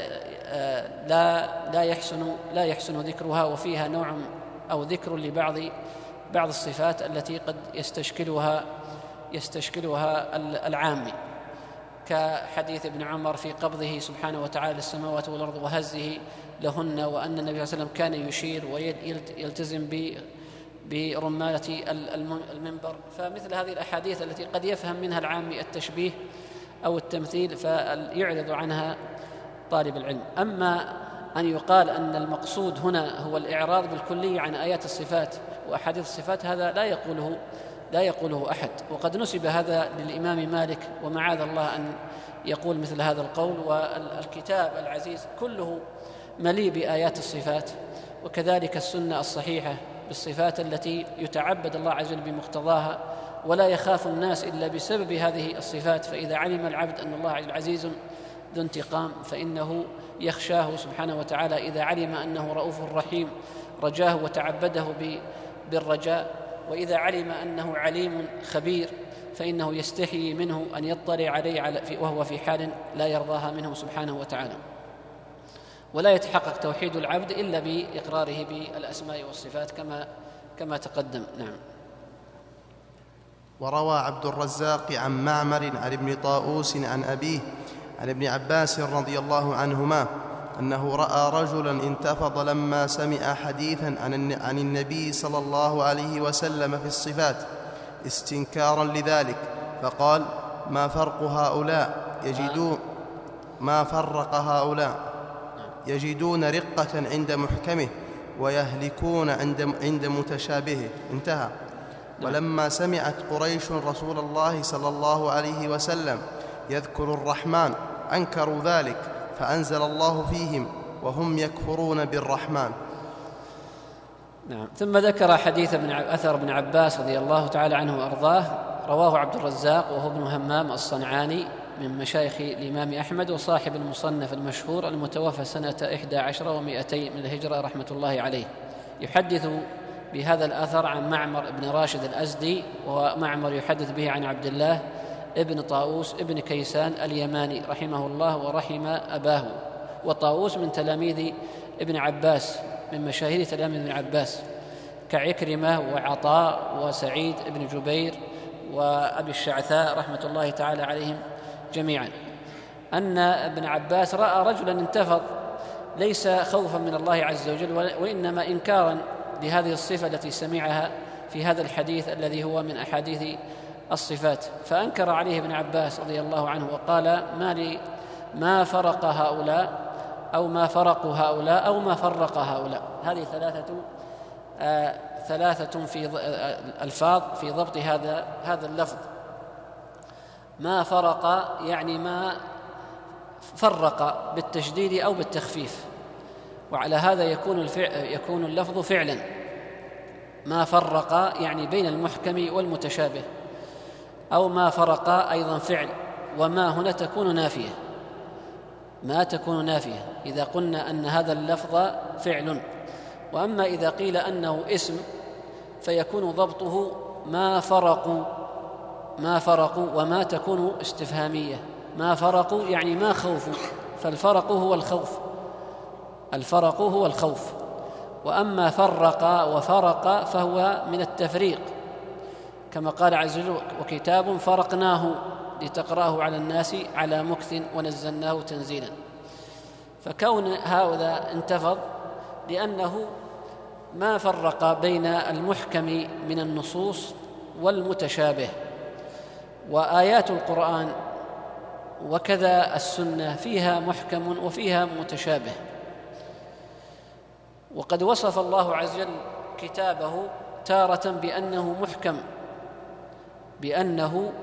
لا لا يحسن لا يحسن ذكرها، وفيها نوع أو ذكر لبعض بعض الصفات التي قد يستشكلها يستشكلها العامي، كحديث ابن عمر في قبضه سبحانه وتعالى للسماوات والأرض وهزه لهن، وأن النبي صلى الله عليه وسلم كان يشير ويلتزم برمالة المنبر. فمثل هذه الأحاديث التي قد يفهم منها العامي التشبيه أو التمثيل فيعرض عنها طالب العلم. أما أن يقال أن المقصود هنا هو الإعراض بالكلي عن آيات الصفات وأحاديث الصفات، هذا لا يقوله لا يقوله أحد. وقد نسب هذا للإمام مالك، ومعاذ الله أن يقول مثل هذا القول. والكتاب العزيز كله مليء بآيات الصفات، وكذلك السنة الصحيحة بالصفات التي يتعبد الله عز وجل بمقتضاها، ولا يخاف الناس إلا بسبب هذه الصفات. فإذا علم العبد أن الله عزيز ذو انتقام فإنه يخشاه سبحانه وتعالى، إذا علم أنه رؤوف رحيم رجاه وتعبده بالرجاء، وإذا علم أنه عليم خبير فإنه يستحيي منه أن يطلع عليه وهو في حال لا يرضاها منه سبحانه وتعالى. ولا يتحقق توحيد العبد إلا بإقراره بالأسماء والصفات كما كما تقدم. نعم. وروى عبد الرزاق عن معمر عن ابن طاووس عن أبيه عن ابن عباس رضي الله عنهما أنه رأى رجلا انتفض لما سمع حديثا عن النبي صلى الله عليه وسلم في الصفات استنكارا لذلك، فقال: ما فرق هؤلاء يجدون ما فرق هؤلاء يجدون رقة عند محكمه ويهلكون عند, عند متشابهه. انتهى. ولما سمعت قريش رسول الله صلى الله عليه وسلم يذكر الرحمن أنكروا ذلك، فأنزل الله فيهم: وهم يكفرون بالرحمن. نعم. ثم ذكر حديث ابن أثر ابن عباس رضي الله تعالى عنه وأرضاه، رواه عبد الرزاق وهو ابن همام الصنعاني من مشايخ الإمام أحمد وصاحب المصنف المشهور المتوفى سنة إحدى عشر ومئتين من الهجرة رحمة الله عليه، يحدث بهذا الأثر عن معمر بن راشد الأزدي، ومعمر يحدث به عن عبد الله ابن طاووس ابن كيسان اليماني رحمه الله ورحم أباه. وطاووس من تلاميذ ابن عباس، من مشاهير تلاميذ ابن عباس كعكرمة وعطاء وسعيد بن جبير وأبي الشعثاء رحمة الله تعالى عليهم جميعا، أن ابن عباس رأى رجلا انتفض ليس خوفا من الله عز وجل وإنما إنكارا لهذه الصفة التي سمعها في هذا الحديث الذي هو من أحاديث الصفات، فأنكر عليه ابن عباس رضي الله عنه وقال: ما لي ما فرق هؤلاء أو ما فرقوا هؤلاء أو ما فرق هؤلاء. هذه ثلاثة آه ثلاثة في الألفاظ في ضبط هذا هذا اللفظ. ما فرق يعني ما فرق بالتشديد أو بالتخفيف، وعلى هذا يكون الفعل يكون اللفظ فعلا. ما فرق يعني بين المحكم والمتشابه، أو ما فرق أيضا فعل، وما هنا تكون نافية، ما تكون نافية إذا قلنا أن هذا اللفظ فعل. وأما إذا قيل أنه اسم فيكون ضبطه ما فرقوا ما فرقوا وما تكون استفهامية. ما فرقوا يعني ما خوفوا، فالفرق هو الخوف، الفرق هو الخوف. وأما فرق وفرق فهو من التفريق، كما قال عز وجل: وكتاب فرقناه لتقرأه على الناس على مكث ونزلناه تنزيلا. فكون هذا انتفض لأنه ما فرق بين المحكم من النصوص والمتشابه. وآيات القرآن وكذا السنة فيها محكم وفيها متشابه. وقد وصف الله عز وجل كتابه تارة بأنه محكم، بأنه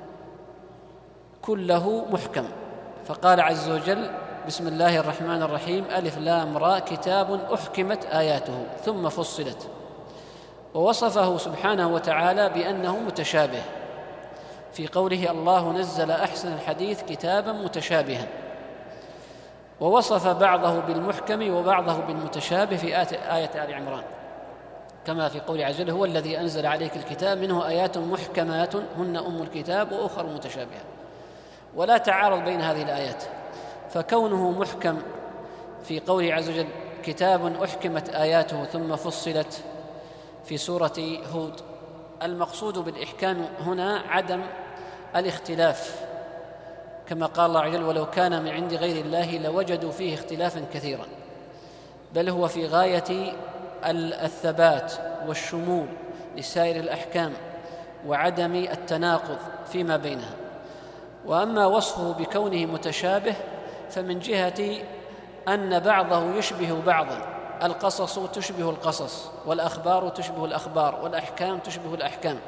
كله محكم، فقال عز وجل: بسم الله الرحمن الرحيم ألف لام را كتاب أحكمت آياته ثم فصلت. ووصفه سبحانه وتعالى بأنه متشابه في قوله: الله نزل أحسن الحديث كتابا متشابها. ووصف بعضه بالمحكم وبعضه بالمتشابه في آية آل عمران، كما في قول عز وجل: هو الذي أنزل عليك الكتاب منه آيات محكمات هن أم الكتاب وأخر متشابهة. ولا تعارض بين هذه الآيات، فكونه محكم في قوله عز وجل: كتاب أحكمت آياته ثم فصلت في سورة هود، المقصود بالإحكام هنا عدم الاختلاف، كما قال الله عز وجل: ولو كان من عند غير الله لوجدوا فيه اختلافا كثيرا. بل هو في غاية الثبات والشمول لسائر الأحكام وعدم التناقض فيما بينها. وأما وصفه بكونه متشابه فمن جهة أن بعضه يشبه بعضا، القصص تشبه القصص، والأخبار تشبه الأخبار، والأحكام تشبه الأحكام.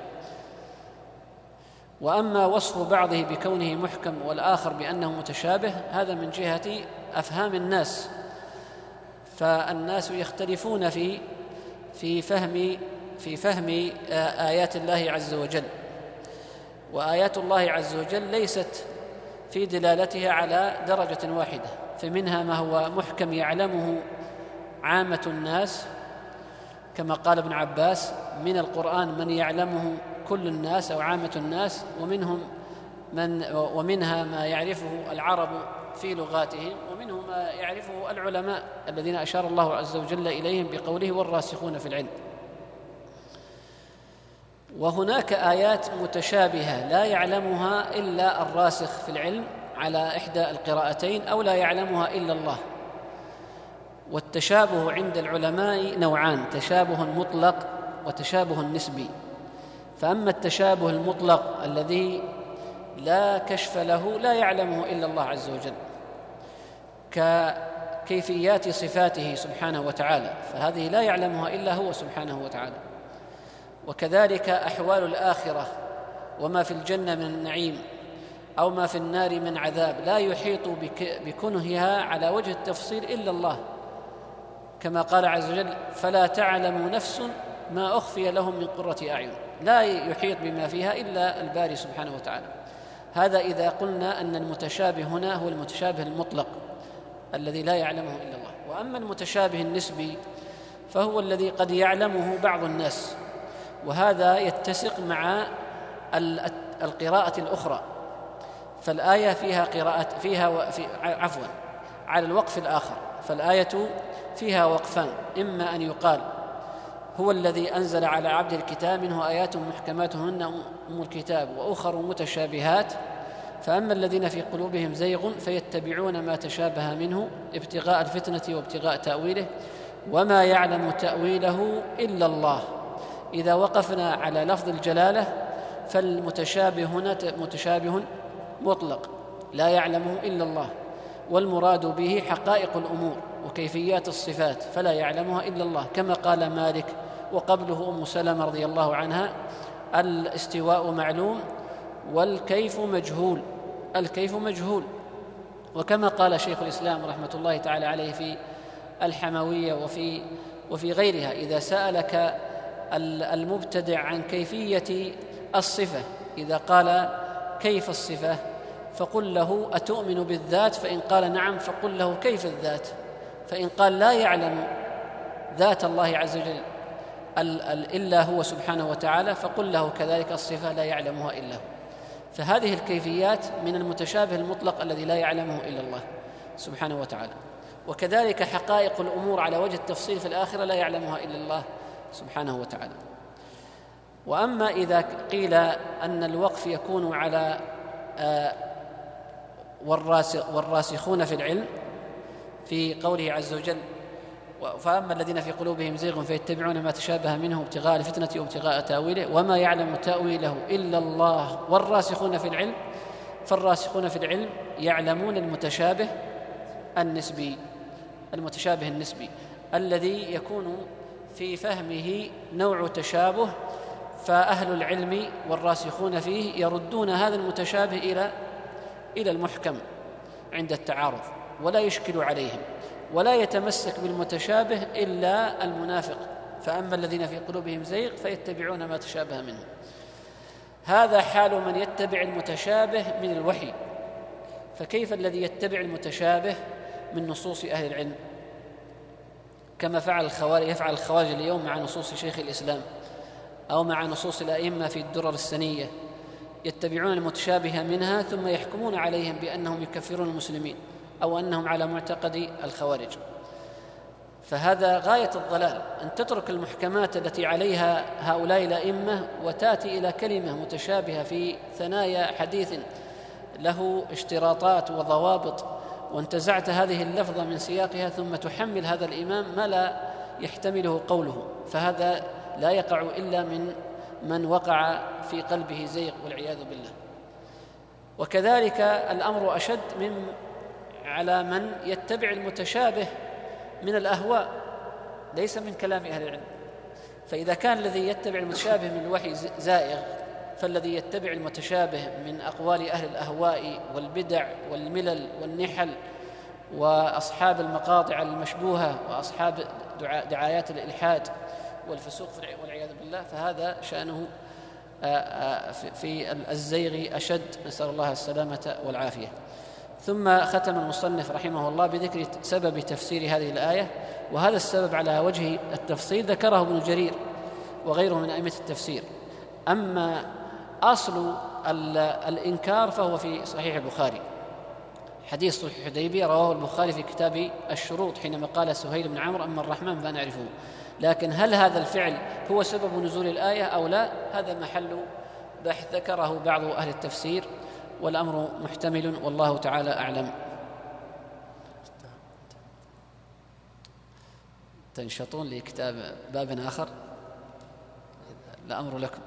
وأما وصف بعضه بكونه محكم والآخر بأنه متشابه هذا من جهة أفهام الناس، فالناس يختلفون في في فهم في فهم آيات الله عز وجل. وآيات الله عز وجل ليست في دلالتها على درجة واحدة، فمنها ما هو محكم يعلمه عامة الناس، كما قال ابن عباس: من القرآن من يعلمه كل الناس أو عامة الناس، ومنهم من ومنها ما يعرفه العرب في لغاتهم، ومنه ما يعرفه العلماء الذين أشار الله عز وجل إليهم بقوله: والراسخون في العلم. وهناك آيات متشابهة لا يعلمها إلا الراسخ في العلم على إحدى القراءتين أو لا يعلمها إلا الله. والتشابه عند العلماء نوعان: تشابه مطلق وتشابه نسبي. فأما التشابه المطلق الذي لا كشف له لا يعلمه إلا الله عز وجل ككيفيات صفاته سبحانه وتعالى، فهذه لا يعلمها إلا هو سبحانه وتعالى. وكذلك أحوال الآخرة وما في الجنة من النعيم أو ما في النار من عذاب لا يحيط بكنهها على وجه التفصيل إلا الله، كما قال عز وجل: فلا تعلم نفس ما أخفي لهم من قرة أعين. لا يحيط بما فيها إلا الباري سبحانه وتعالى. هذا إذا قلنا أن المتشابه هنا هو المتشابه المطلق الذي لا يعلمه إلا الله. وأما المتشابه النسبي فهو الذي قد يعلمه بعض الناس، وهذا يتسق مع القراءة الأخرى. فالآية فيها قراءة فيها في عفوا على الوقف الآخر، فالآية فيها وقفان: إما أن يقال هو الذي أنزل على عبده الكتاب منه آيات محكمات هن أم الكتاب وأخر متشابهات، فأما الذين في قلوبهم زيغ فيتبعون ما تشابه منه ابتغاء الفتنة وابتغاء تأويله وما يعلم تأويله إلا الله. إذا وقفنا على لفظ الجلالة فالمتشابه هنا متشابه مطلق لا يعلمه إلا الله، والمراد به حقائق الأمور وكيفيات الصفات فلا يعلمها إلا الله، كما قال مالك وقبله أم سلمة رضي الله عنها: الاستواء معلوم والكيف مجهول. الكيف مجهول. وكما قال شيخ الإسلام رحمة الله تعالى عليه في الحموية وفي وفي غيرها: إذا سألك المبتدع عن كيفية الصفة، إذا قال كيف الصفة فقل له أتؤمن بالذات؟ فإن قال نعم فقل له كيف الذات؟ فإن قال لا يعلم ذات الله عز وجل إلا هو سبحانه وتعالى فقل له كذلك الصفة لا يعلمها إلا هو. فهذه الكيفيات من المتشابه المطلق الذي لا يعلمه إلا الله سبحانه وتعالى. وكذلك حقائق الأمور على وجه التفصيل في الآخرة لا يعلمها إلا الله سبحانه وتعالى. وأما إذا قيل أن الوقف يكون على والراسخون في العلم في قوله عز وجل: فأما الذين في قلوبهم زيغ فيتبعون ما تشابه منه ابتغاء الفتنة وابتغاء تأويله وما يعلم تأويله إلا الله والراسخون في العلم، فالراسخون في العلم يعلمون المتشابه النسبي المتشابه النسبي الذي يكون في فهمه نوع تشابه، فأهل العلم والراسخون فيه يردون هذا المتشابه إلى إلى المحكم عند التعارض ولا يشكل عليهم، ولا يتمسك بالمتشابه إلا المنافق: فأما الذين في قلوبهم زيغ فيتبعون ما تشابه منه. هذا حال من يتبع المتشابه من الوحي، فكيف الذي يتبع المتشابه من نصوص أهل العلم؟ كما فعل الخوارج يفعل الخوارج اليوم مع نصوص شيخ الإسلام أو مع نصوص الأئمة في الدرر السنية، يتبعون المتشابه منها ثم يحكمون عليهم بأنهم يكفرون المسلمين أو أنهم على معتقد الخوارج. فهذا غاية الضلال، أن تترك المحكمات التي عليها هؤلاء الأئمة وتأتي إلى كلمة متشابهة في ثنايا حديث له اشتراطات وضوابط، وانتزعت هذه اللفظة من سياقها ثم تحمل هذا الإمام ما لا يحتمله قوله، فهذا لا يقع إلا من من وقع في قلبه زيغ والعياذ بالله. وكذلك الأمر أشد من على من يتبع المتشابه من الأهواء ليس من كلام أهل العلم. فإذا كان الذي يتبع المتشابه من الوحي زائغ، فالذي يتبع المتشابه من أقوال أهل الأهواء والبدع والملل والنحل وأصحاب المقاطع المشبوهة وأصحاب دعايات الإلحاد والفسوق والعياذ بالله، فهذا شأنه في الزيغ أشد، نسأل الله السلامة والعافية. ثم ختم المصنف رحمه الله بذكر سبب تفسير هذه الآية، وهذا السبب على وجه التفصيل ذكره ابن جرير وغيره من أئمة التفسير. أما أصل الإنكار فهو في صحيح البخاري، حديث صلح الحديبية رواه البخاري في كتاب الشروط حينما قال سهيل بن عمرو أما الرحمن فنعرفه، لكن هل هذا الفعل هو سبب نزول الآية أو لا، هذا محل بحث ذكره بعض أهل التفسير، والأمر محتمل والله تعالى أعلم. تنشطون لكتاب باب آخر؟ الأمر لكم.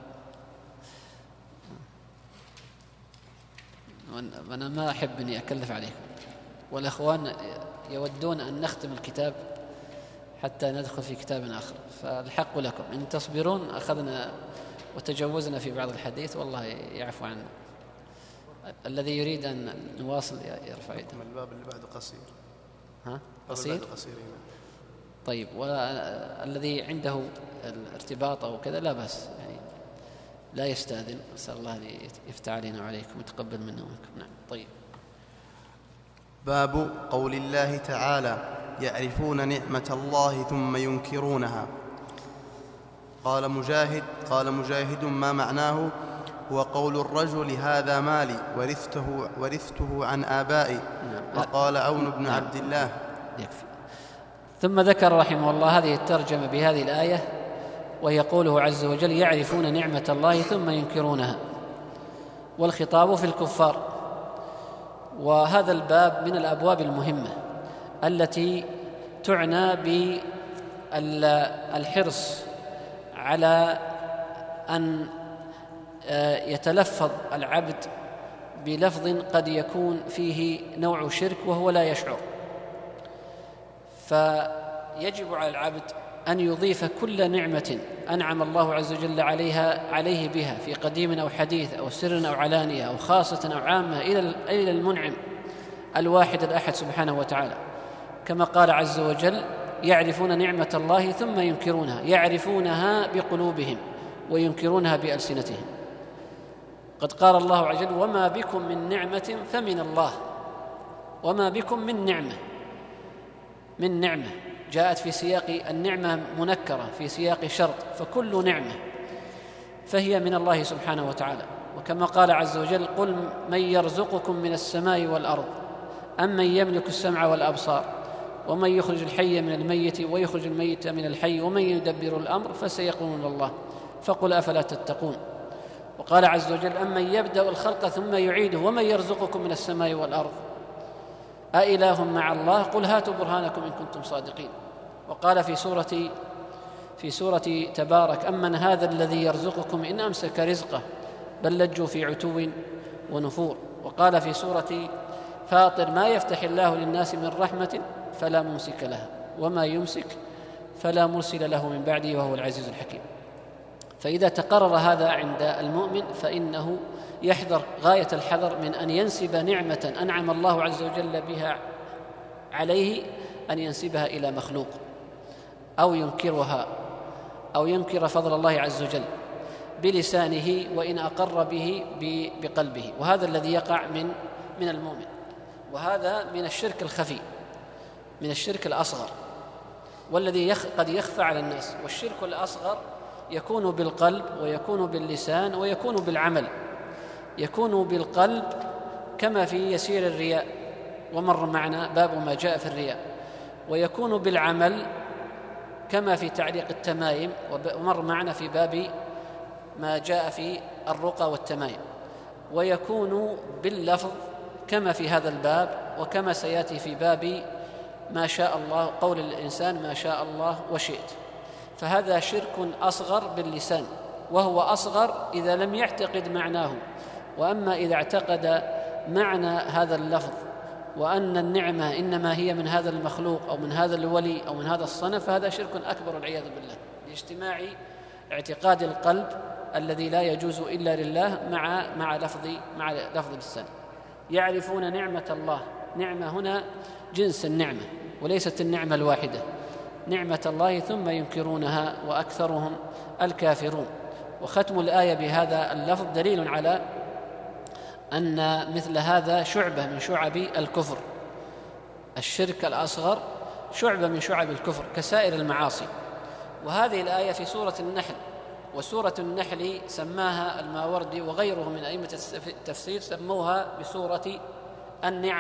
أنا ما أحب أني أكلف عليكم، والأخوان يودون أن نختم الكتاب حتى ندخل في كتاب آخر، فالحق لكم إن تصبرون. أخذنا وتجوزنا في بعض الحديث والله يعفو عنا. الذي يريد أن نواصل يرفع يده. الباب اللي بعده قصير. ها؟ قصير؟ طيب، والذي عنده الارتباط أو كذا لا بأس، يعني لا يستأذن. أسأل الله أن يفتح علينا وعليكم ويتقبل منا ومنكم. نعم. طيب. باب قول الله تعالى: يعرفون نعمة الله ثم ينكرونها. قال مجاهد قال مجاهد ما معناه؟ هو قول الرجل: هذا مالي ورثته, ورثته عن آبائي. وقال عون بن نعم. عبد الله. يكفي. ثم ذكر رحمه الله هذه الترجمة بهذه الآية، وهي قوله عز وجل: يعرفون نعمة الله ثم ينكرونها، والخطاب في الكفار. وهذا الباب من الأبواب المهمة التي تعنى بالحرص على أن يتلفظ العبد بلفظ قد يكون فيه نوع شرك وهو لا يشعر، فيجب على العبد أن يضيف كل نعمة أنعم الله عز وجل عليها عليه بها في قديم أو حديث أو سر أو علانية أو خاصة أو عامة إلى المنعم الواحد الأحد سبحانه وتعالى، كما قال عز وجل: يعرفون نعمة الله ثم ينكرونها. يعرفونها بقلوبهم وينكرونها بألسنتهم. قد قال الله عز وجل: وما بكم من نعمة فمن الله. وما بكم من نعمة، من نعمة جاءت في سياق النعمة منكرة في سياق شرط، فكل نعمة فهي من الله سبحانه وتعالى. وكما قال عز وجل: قل من يرزقكم من السماء والأرض أمن يملك السمع والأبصار ومن يخرج الحي من الميت ويخرج الميت من الحي ومن يدبر الأمر فسيقولون الله فقل أفلا تتقون. وقال عز وجل: أمن يبدأ الخلق ثم يعيده ومن يرزقكم من السماء والأرض أإله مع الله قل هاتوا برهانكم إن كنتم صادقين. وقال في سورة في سورة تبارك: أمن هذا الذي يرزقكم إن أمسك رزقه بل لجوا في عتو ونفور. وقال في سورة فاطر: ما يفتح الله للناس من رحمة فلا ممسك لها وما يمسك فلا مرسل له من بعده وهو العزيز الحكيم. فإذا تقرر هذا عند المؤمن فإنه يحذر غاية الحذر من أن ينسب نعمة أنعم الله عز وجل بها عليه أن ينسبها إلى مخلوق أو ينكرها أو ينكر فضل الله عز وجل بلسانه وإن أقر به بقلبه، وهذا الذي يقع من من المؤمن، وهذا من الشرك الخفي، من الشرك الأصغر، والذي قد يخفى على الناس. والشرك الأصغر يكون بالقلب ويكون باللسان ويكون بالعمل. يكون بالقلب كما في يسير الرياء، ومر معنا باب ما جاء في الرياء. ويكون بالعمل كما في تعليق التمايم، ومر معنا في باب ما جاء في الرقى والتمايم. ويكون باللفظ كما في هذا الباب، وكما سيأتي في باب ما شاء الله، قول الإنسان ما شاء الله وشئت. فهذا شرك أصغر باللسان، وهو أصغر إذا لم يعتقد معناه. وأما إذا اعتقد معنى هذا اللفظ وأن النعمة إنما هي من هذا المخلوق أو من هذا الولي أو من هذا الصنم، فهذا شرك أكبر والعياذ بالله، لاجتماع اعتقاد القلب الذي لا يجوز إلا لله مع مع لفظ مع لفظ اللسان. يعرفون نعمة الله. نعمة هنا جنس النعمة وليست النعمة الواحدة، نعمة الله ثم ينكرونها وأكثرهم الكافرون. وختم الآية بهذا اللفظ دليل على أن مثل هذا شعبة من شعب الكفر. الشرك الأصغر شعبة من شعب الكفر كسائر المعاصي. وهذه الآية في سورة النحل، وسورة النحل سماها الماوردي وغيره من أئمة التفسير سموها بسورة النعم،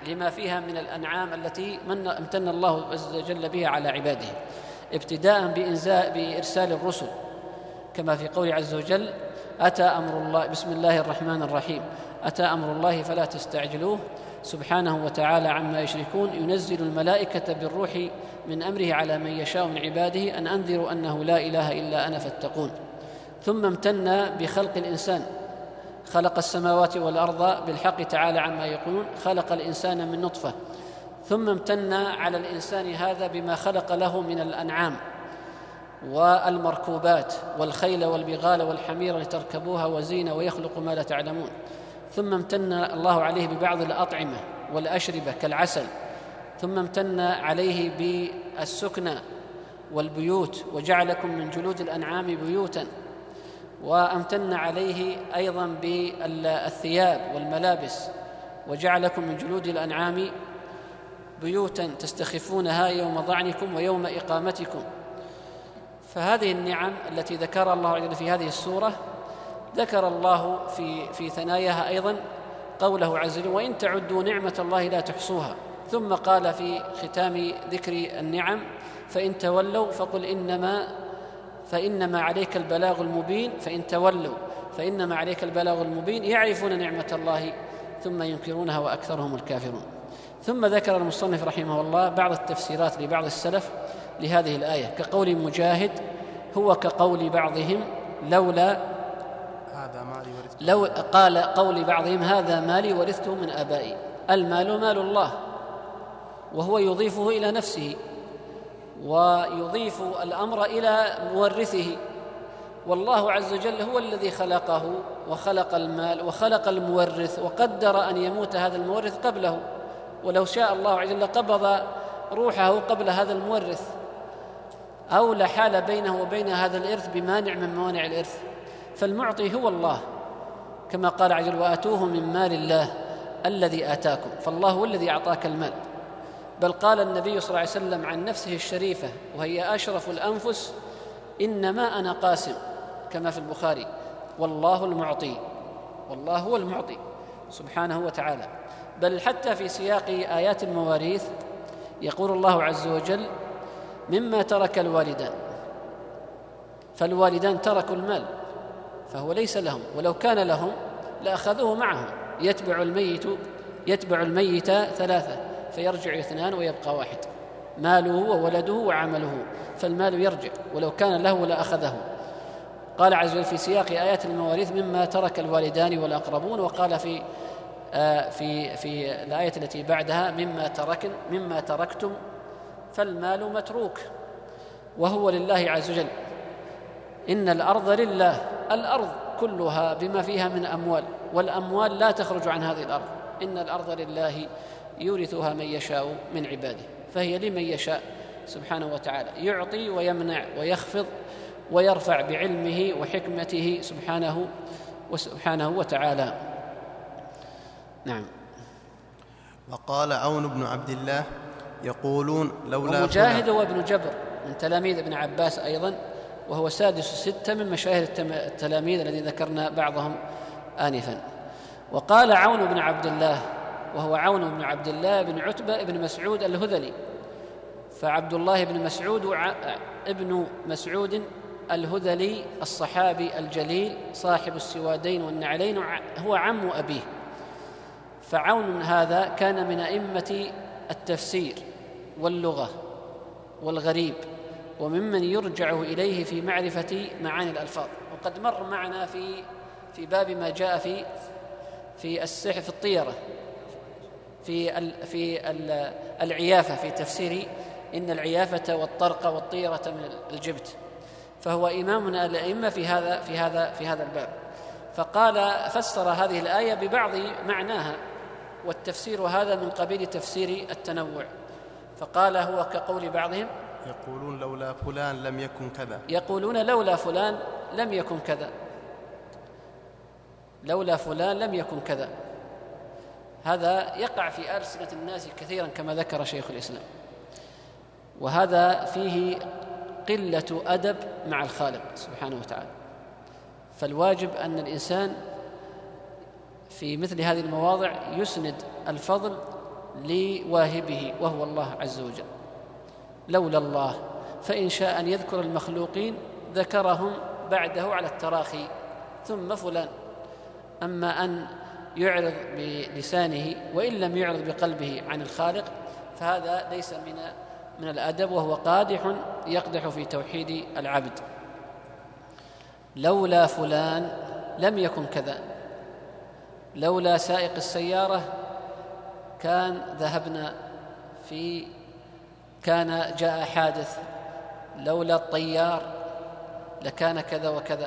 لما فيها من الأنعام التي من امتن الله عز وجل بها على عباده، ابتداء بإنزاء بإرسال الرسل كما في قول عز وجل: أتى أمر الله، بسم الله الرحمن الرحيم، أتى أمر الله فلا تستعجلوه سبحانه وتعالى عما يشركون، ينزل الملائكة بالروح من أمره على من يشاء من عباده أن أنذروا أنه لا إله إلا أنا فاتقون. ثم امتن بخلق الإنسان، خلق السماوات والأرض بالحق تعالى عما يقولون، خلق الإنسان من نطفة. ثم امتن على الإنسان هذا بما خلق له من الأنعام والمركوبات والخيل والبغال والحمير لتركبوها وزينة ويخلق ما لا تعلمون. ثم امتن الله عليه ببعض الأطعمة والأشربة كالعسل. ثم امتن عليه بالسكنى والبيوت، وجعلكم من جلود الأنعام بيوتا. وامتن عليه أيضا بالثياب والملابس، وجعلكم من جلود الأنعام بيوتا تستخفونها يوم ضعنكم ويوم إقامتكم. فهذه النعم التي ذكرها الله عز وجل في هذه السورة، ذكر الله في في ثناياها أيضا قوله عز وجل: وإن تعدوا نعمة الله لا تحصوها. ثم قال في ختام ذكر النعم: فإن تولوا فقل إنما فإنما عليك البلاغ المبين. فإن تولوا فإنما عليك البلاغ المبين، يعرفون نعمة الله ثم ينكرونها وأكثرهم الكافرون. ثم ذكر المصنف رحمه الله بعض التفسيرات لبعض السلف لهذه الآية، كقول مجاهد: هو كقول بعضهم لولا هذا مالي ورثته، لو قال قول بعضهم هذا مالي ورثته من آبائي. المال مال الله، وهو يضيفه إلى نفسه ويضيف الأمر إلى مورثه، والله عز وجل هو الذي خلقه وخلق المال وخلق المورث، وقدر أن يموت هذا المورث قبله، ولو شاء الله عز وجل قبض روحه قبل هذا المورث، أو لحال بينه وبين هذا الإرث بمانع من موانع الإرث. فالمعطي هو الله، كما قال عز وجل: وآتوه من مال الله الذي آتاكم. فالله هو الذي أعطاك المال. بل قال النبي صلى الله عليه وسلم عن نفسه الشريفة وهي أشرف الأنفس: إنما أنا قاسم، كما في البخاري: والله المعطي. والله هو المعطي سبحانه وتعالى. بل حتى في سياق آيات المواريث يقول الله عز وجل: مما ترك الوالدان. فالوالدان تركوا المال فهو ليس لهم، ولو كان لهم لأخذوه معهم. يتبع الميت يتبع الميت ثلاثة فيرجع اثنان ويبقى واحد: ماله وولده وعمله. فالمال يرجع، ولو كان له لأخذه. قال عز وجل في سياق آيات المواريث: مما ترك الوالدان والأقربون. وقال في آه في في الآية التي بعدها: مما تركن مما تركتم فالمال متروك، وهو لله عز وجل. إن الأرض لله، الأرض كلها بما فيها من أموال، والأموال لا تخرج عن هذه الأرض. إن الأرض لله يورثها من يشاء من عباده، فهي لمن يشاء سبحانه وتعالى، يعطي ويمنع ويخفض ويرفع بعلمه وحكمته سبحانه وسبحانه وتعالى. نعم. وقال عون بن عبد الله: يقولون لولا ومجاهد وابن جبر من تلاميذ ابن عباس أيضا، وهو سادس ستة من مشاهير التلاميذ الذي ذكرنا بعضهم آنفا. وقال عون بن عبد الله، وهو عون بن عبد الله بن عتبة بن مسعود الهذلي. فعبد الله بن مسعود ابن مسعود الهذلي الصحابي الجليل صاحب السوادين والنعلين هو عم أبيه. فعون هذا كان من أئمة التفسير واللغة والغريب، وممن يرجع إليه في معرفة معاني الألفاظ. وقد مر معنا في في باب ما جاء في في السحر في الطيرة في ال في ال العيافة في تفسير إن العيافة والطرق والطيرة من الجبت. فهو إمام من الأئمة في هذا في هذا في هذا الباب. فقال فسر هذه الآية ببعض معناها، والتفسير هذا من قبيل تفسير التنوع. فقال هو كقول بعضهم: يقولون لولا فلان لم يكن كذا. يقولون لولا فلان لم يكن كذا، لولا فلان لم يكن كذا. هذا يقع في ألسنة الناس كثيرا كما ذكر شيخ الإسلام، وهذا فيه قلة أدب مع الخالق سبحانه وتعالى. فالواجب أن الإنسان في مثل هذه المواضع يسند الفضل لواهبه وهو الله عز وجل. لولا الله، فإن شاء أن يذكر المخلوقين ذكرهم بعده على التراخي ثم فلان. أما أن يعرض بلسانه وإن لم يعرض بقلبه عن الخالق فهذا ليس من من الأدب، وهو قادح يقدح في توحيد العبد. لولا فلان لم يكن كذا، لولا سائق السيارة كان ذهبنا في كان جاء حادث، لولا الطيار لكان كذا وكذا،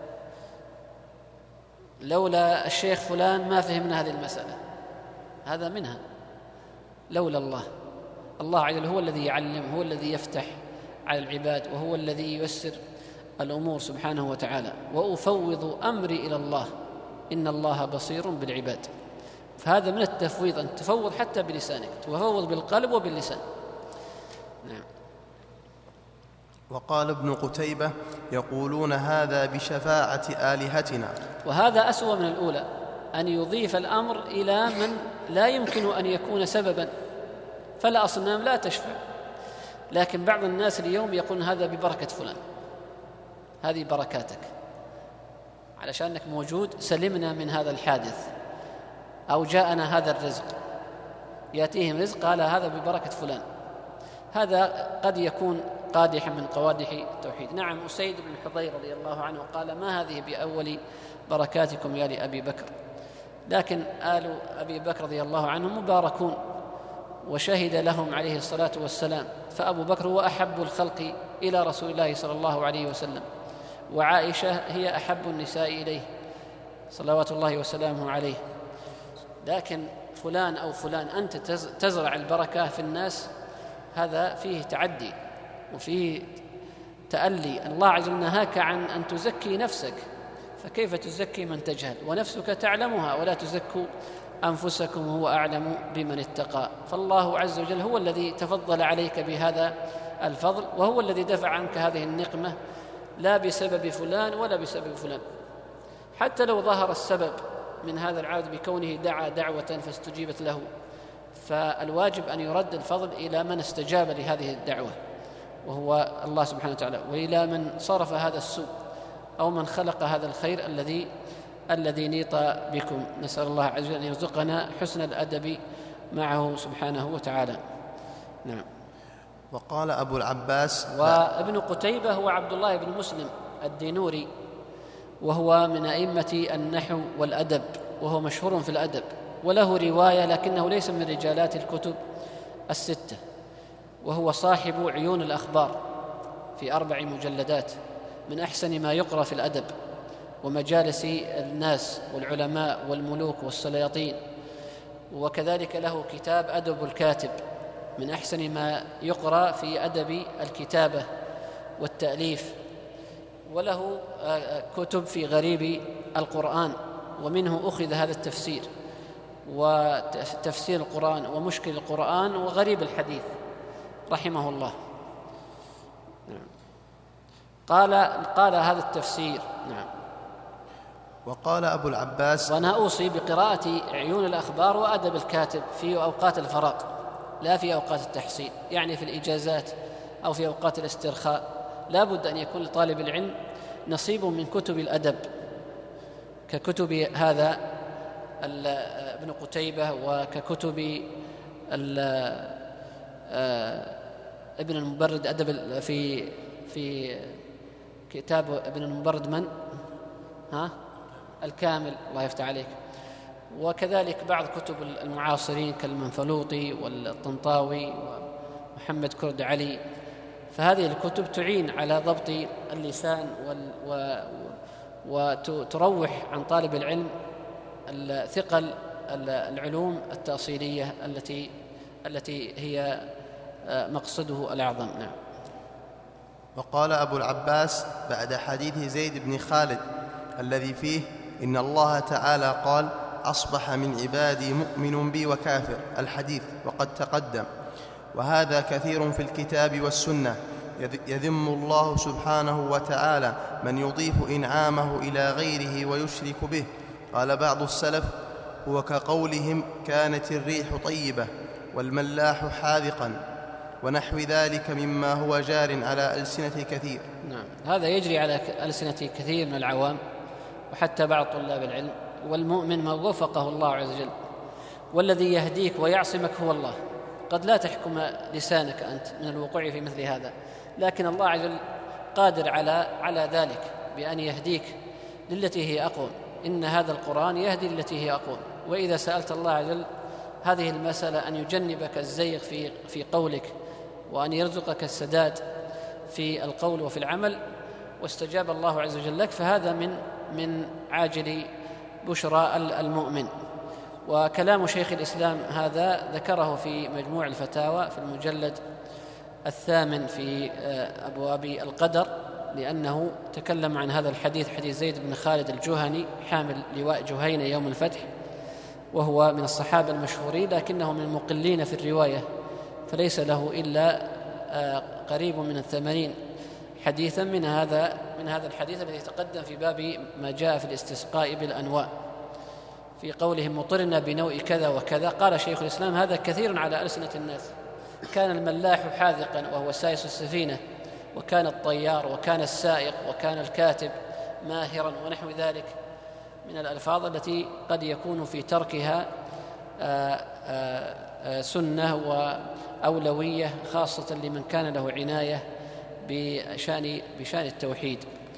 لولا الشيخ فلان ما فهمنا هذه المسألة. هذا منها. لولا الله، الله عز وجل هو الذي يعلم، هو الذي يفتح على العباد، وهو الذي ييسر الأمور سبحانه وتعالى. وأفوض أمري إلى الله إن الله بصير بالعباد. فهذا من التفويض، أن تفوض حتى بلسانك، تفوض بالقلب وباللسان. نعم. وقال ابن قتيبة: يقولون هذا بشفاعة آلهتنا. وهذا أسوأ من الأولى، أن يضيف الأمر إلى من لا يمكن أن يكون سببا، فلا أصنام لا تشفع. لكن بعض الناس اليوم يقول هذا ببركة فلان، هذه بركاتك، علشان أنك موجود سلمنا من هذا الحادث، أو جاءنا هذا الرزق، يأتيهم رزق قال هذا ببركة فلان. هذا قد يكون قادحا من قوادح التوحيد. نعم، أسيد بن الحضير رضي الله عنه قال: ما هذه بأول بركاتكم يا لأبي بكر؟ لكن آل أبي بكر رضي الله عنهم مباركون، وشهد لهم عليه الصلاة والسلام، فأبو بكر هو أحب الخلق إلى رسول الله صلى الله عليه وسلم، وعائشة هي أحب النساء إليه صلوات الله وسلامه عليه. لكن فلان أو فلان أنت تزرع البركة في الناس، هذا فيه تعدي وفيه تألي. الله عز وجل نهاك عن أن تزكي نفسك، فكيف تزكي من تجهل؟ ونفسك تعلمها، ولا تزكوا أنفسكم هو أعلم بمن اتقى. فالله عز وجل هو الذي تفضل عليك بهذا الفضل، وهو الذي دفع عنك هذه النقمة، لا بسبب فلان ولا بسبب فلان. حتى لو ظهر السبب من هذا العبد بكونه دعا دعوة فاستجيبت له، فالواجب أن يرد الفضل إلى من استجاب لهذه الدعوة وهو الله سبحانه وتعالى، وإلى من صرف هذا السوء أو من خلق هذا الخير الذي الذي نيط بكم. نسأل الله عز وجل أن يرزقنا حسن الأدب معه سبحانه وتعالى. نعم. وقال أبو العباس. وابن قتيبة هو عبد الله بن مسلم الدينوري، وهو من أئمة النحو والأدب، وهو مشهور في الأدب، وله رواية لكنه ليس من رجالات الكتب الستة، وهو صاحب عيون الأخبار في أربع مجلدات، من أحسن ما يقرأ في الأدب ومجالس الناس والعلماء والملوك والسلاطين. وكذلك له كتاب أدب الكاتب، من أحسن ما يقرأ في أدب الكتابة والتأليف. وله كتب في غريب القرآن، ومنه أخذ هذا التفسير وتفسير القرآن ومشكل القرآن وغريب الحديث رحمه الله. قال قال هذا التفسير. نعم. وقال أبو العباس. وأنا أوصي بقراءة عيون الأخبار وأدب الكاتب في أوقات الفراغ، لا في أوقات التحصيل، يعني في الإجازات أو في أوقات الاسترخاء. لا بد أن يكون لطالب العلم نصيب من كتب الأدب، ككتب هذا ابن قتيبة، وككتب ابن المبرد أدب في في كتاب ابن المبرد من ها الكامل، الله يفتح عليك. وكذلك بعض كتب المعاصرين كالمنفلوطي والطنطاوي ومحمد كرد علي. فهذه الكتب تعين على ضبط اللسان وال وتروح عن طالب العلم ثقل العلوم التأصيلية التي التي هي مقصده الأعظم. نعم. وقال أبو العباس بعد حديث زيد بن خالد الذي فيه إن الله تعالى قال: أصبح من عبادي مؤمن بي وكافر، الحديث، وقد تقدم. وهذا كثير في الكتاب والسنة، يذم الله سبحانه وتعالى من يضيف إنعامه إلى غيره ويشرك به. قال بعض السلف: هو كقولهم كانت الريح طيبة والملاح حاذقا ونحو ذلك مما هو جار على ألسنة كثير. نعم، هذا يجري على ألسنة كثير من العوام وحتى بعض طلاب العلم. والمؤمن ما وفقه الله عز وجل، والذي يهديك ويعصمك هو الله. قد لا تحكم لسانك أنت من الوقوع في مثل هذا، لكن الله عز وجل قادر على على ذلك بأن يهديك للتي هي أقوم. إن هذا القرآن يهدي للتي هي أقوم. وإذا سألت الله عز وجل هذه المسألة أن يجنبك الزيغ في في قولك، وأن يرزقك السداد في القول وفي العمل، واستجاب الله عز وجل لك، فهذا من من عاجل بشرى المؤمن. وكلام شيخ الإسلام هذا ذكره في مجموع الفتاوى في المجلد الثامن في أبواب القدر، لأنه تكلم عن هذا الحديث، حديث زيد بن خالد الجهني حامل لواء جهينة يوم الفتح، وهو من الصحابة المشهورين لكنه من المقلين في الرواية، فليس له إلا قريب من الثمانين حديثا من هذا من هذا الحديث الذي تقدم في باب ما جاء في الاستسقاء بالأنواء، في قولهم مطرنا بنوء كذا وكذا. قال شيخ الإسلام هذا كثير على ألسنة الناس. كان الملاح حاذقا وهو سائس السفينة، وكان الطيار، وكان السائق، وكان الكاتب ماهرا، ونحو ذلك من الألفاظ التي قد يكون في تركها آآ آآ سنة وأولوية، خاصة لمن كان له عناية بشأن بشأن التوحيد.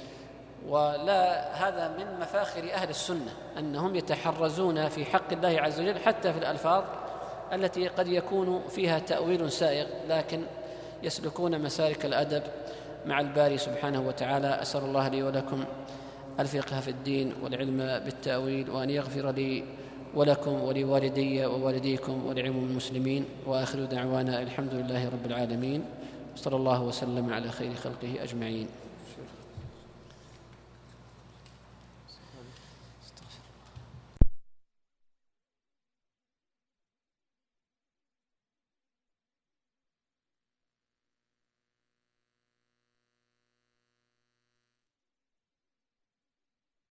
ولا هذا من مفاخر أهل السنة أنهم يتحرزون في حق الله عز وجل حتى في الألفاظ التي قد يكون فيها تأويل سائغ، لكن يسلكون مسالك الأدب مع الباري سبحانه وتعالى. أسأل الله لي ولكم الفقه في الدين والعلم بالتأويل، وأن يغفر لي ولكم ولوالدي ووالديكم ولعموم المسلمين. وآخر دعوانا الحمد لله رب العالمين، صلى الله وسلم على خير خلقه أجمعين.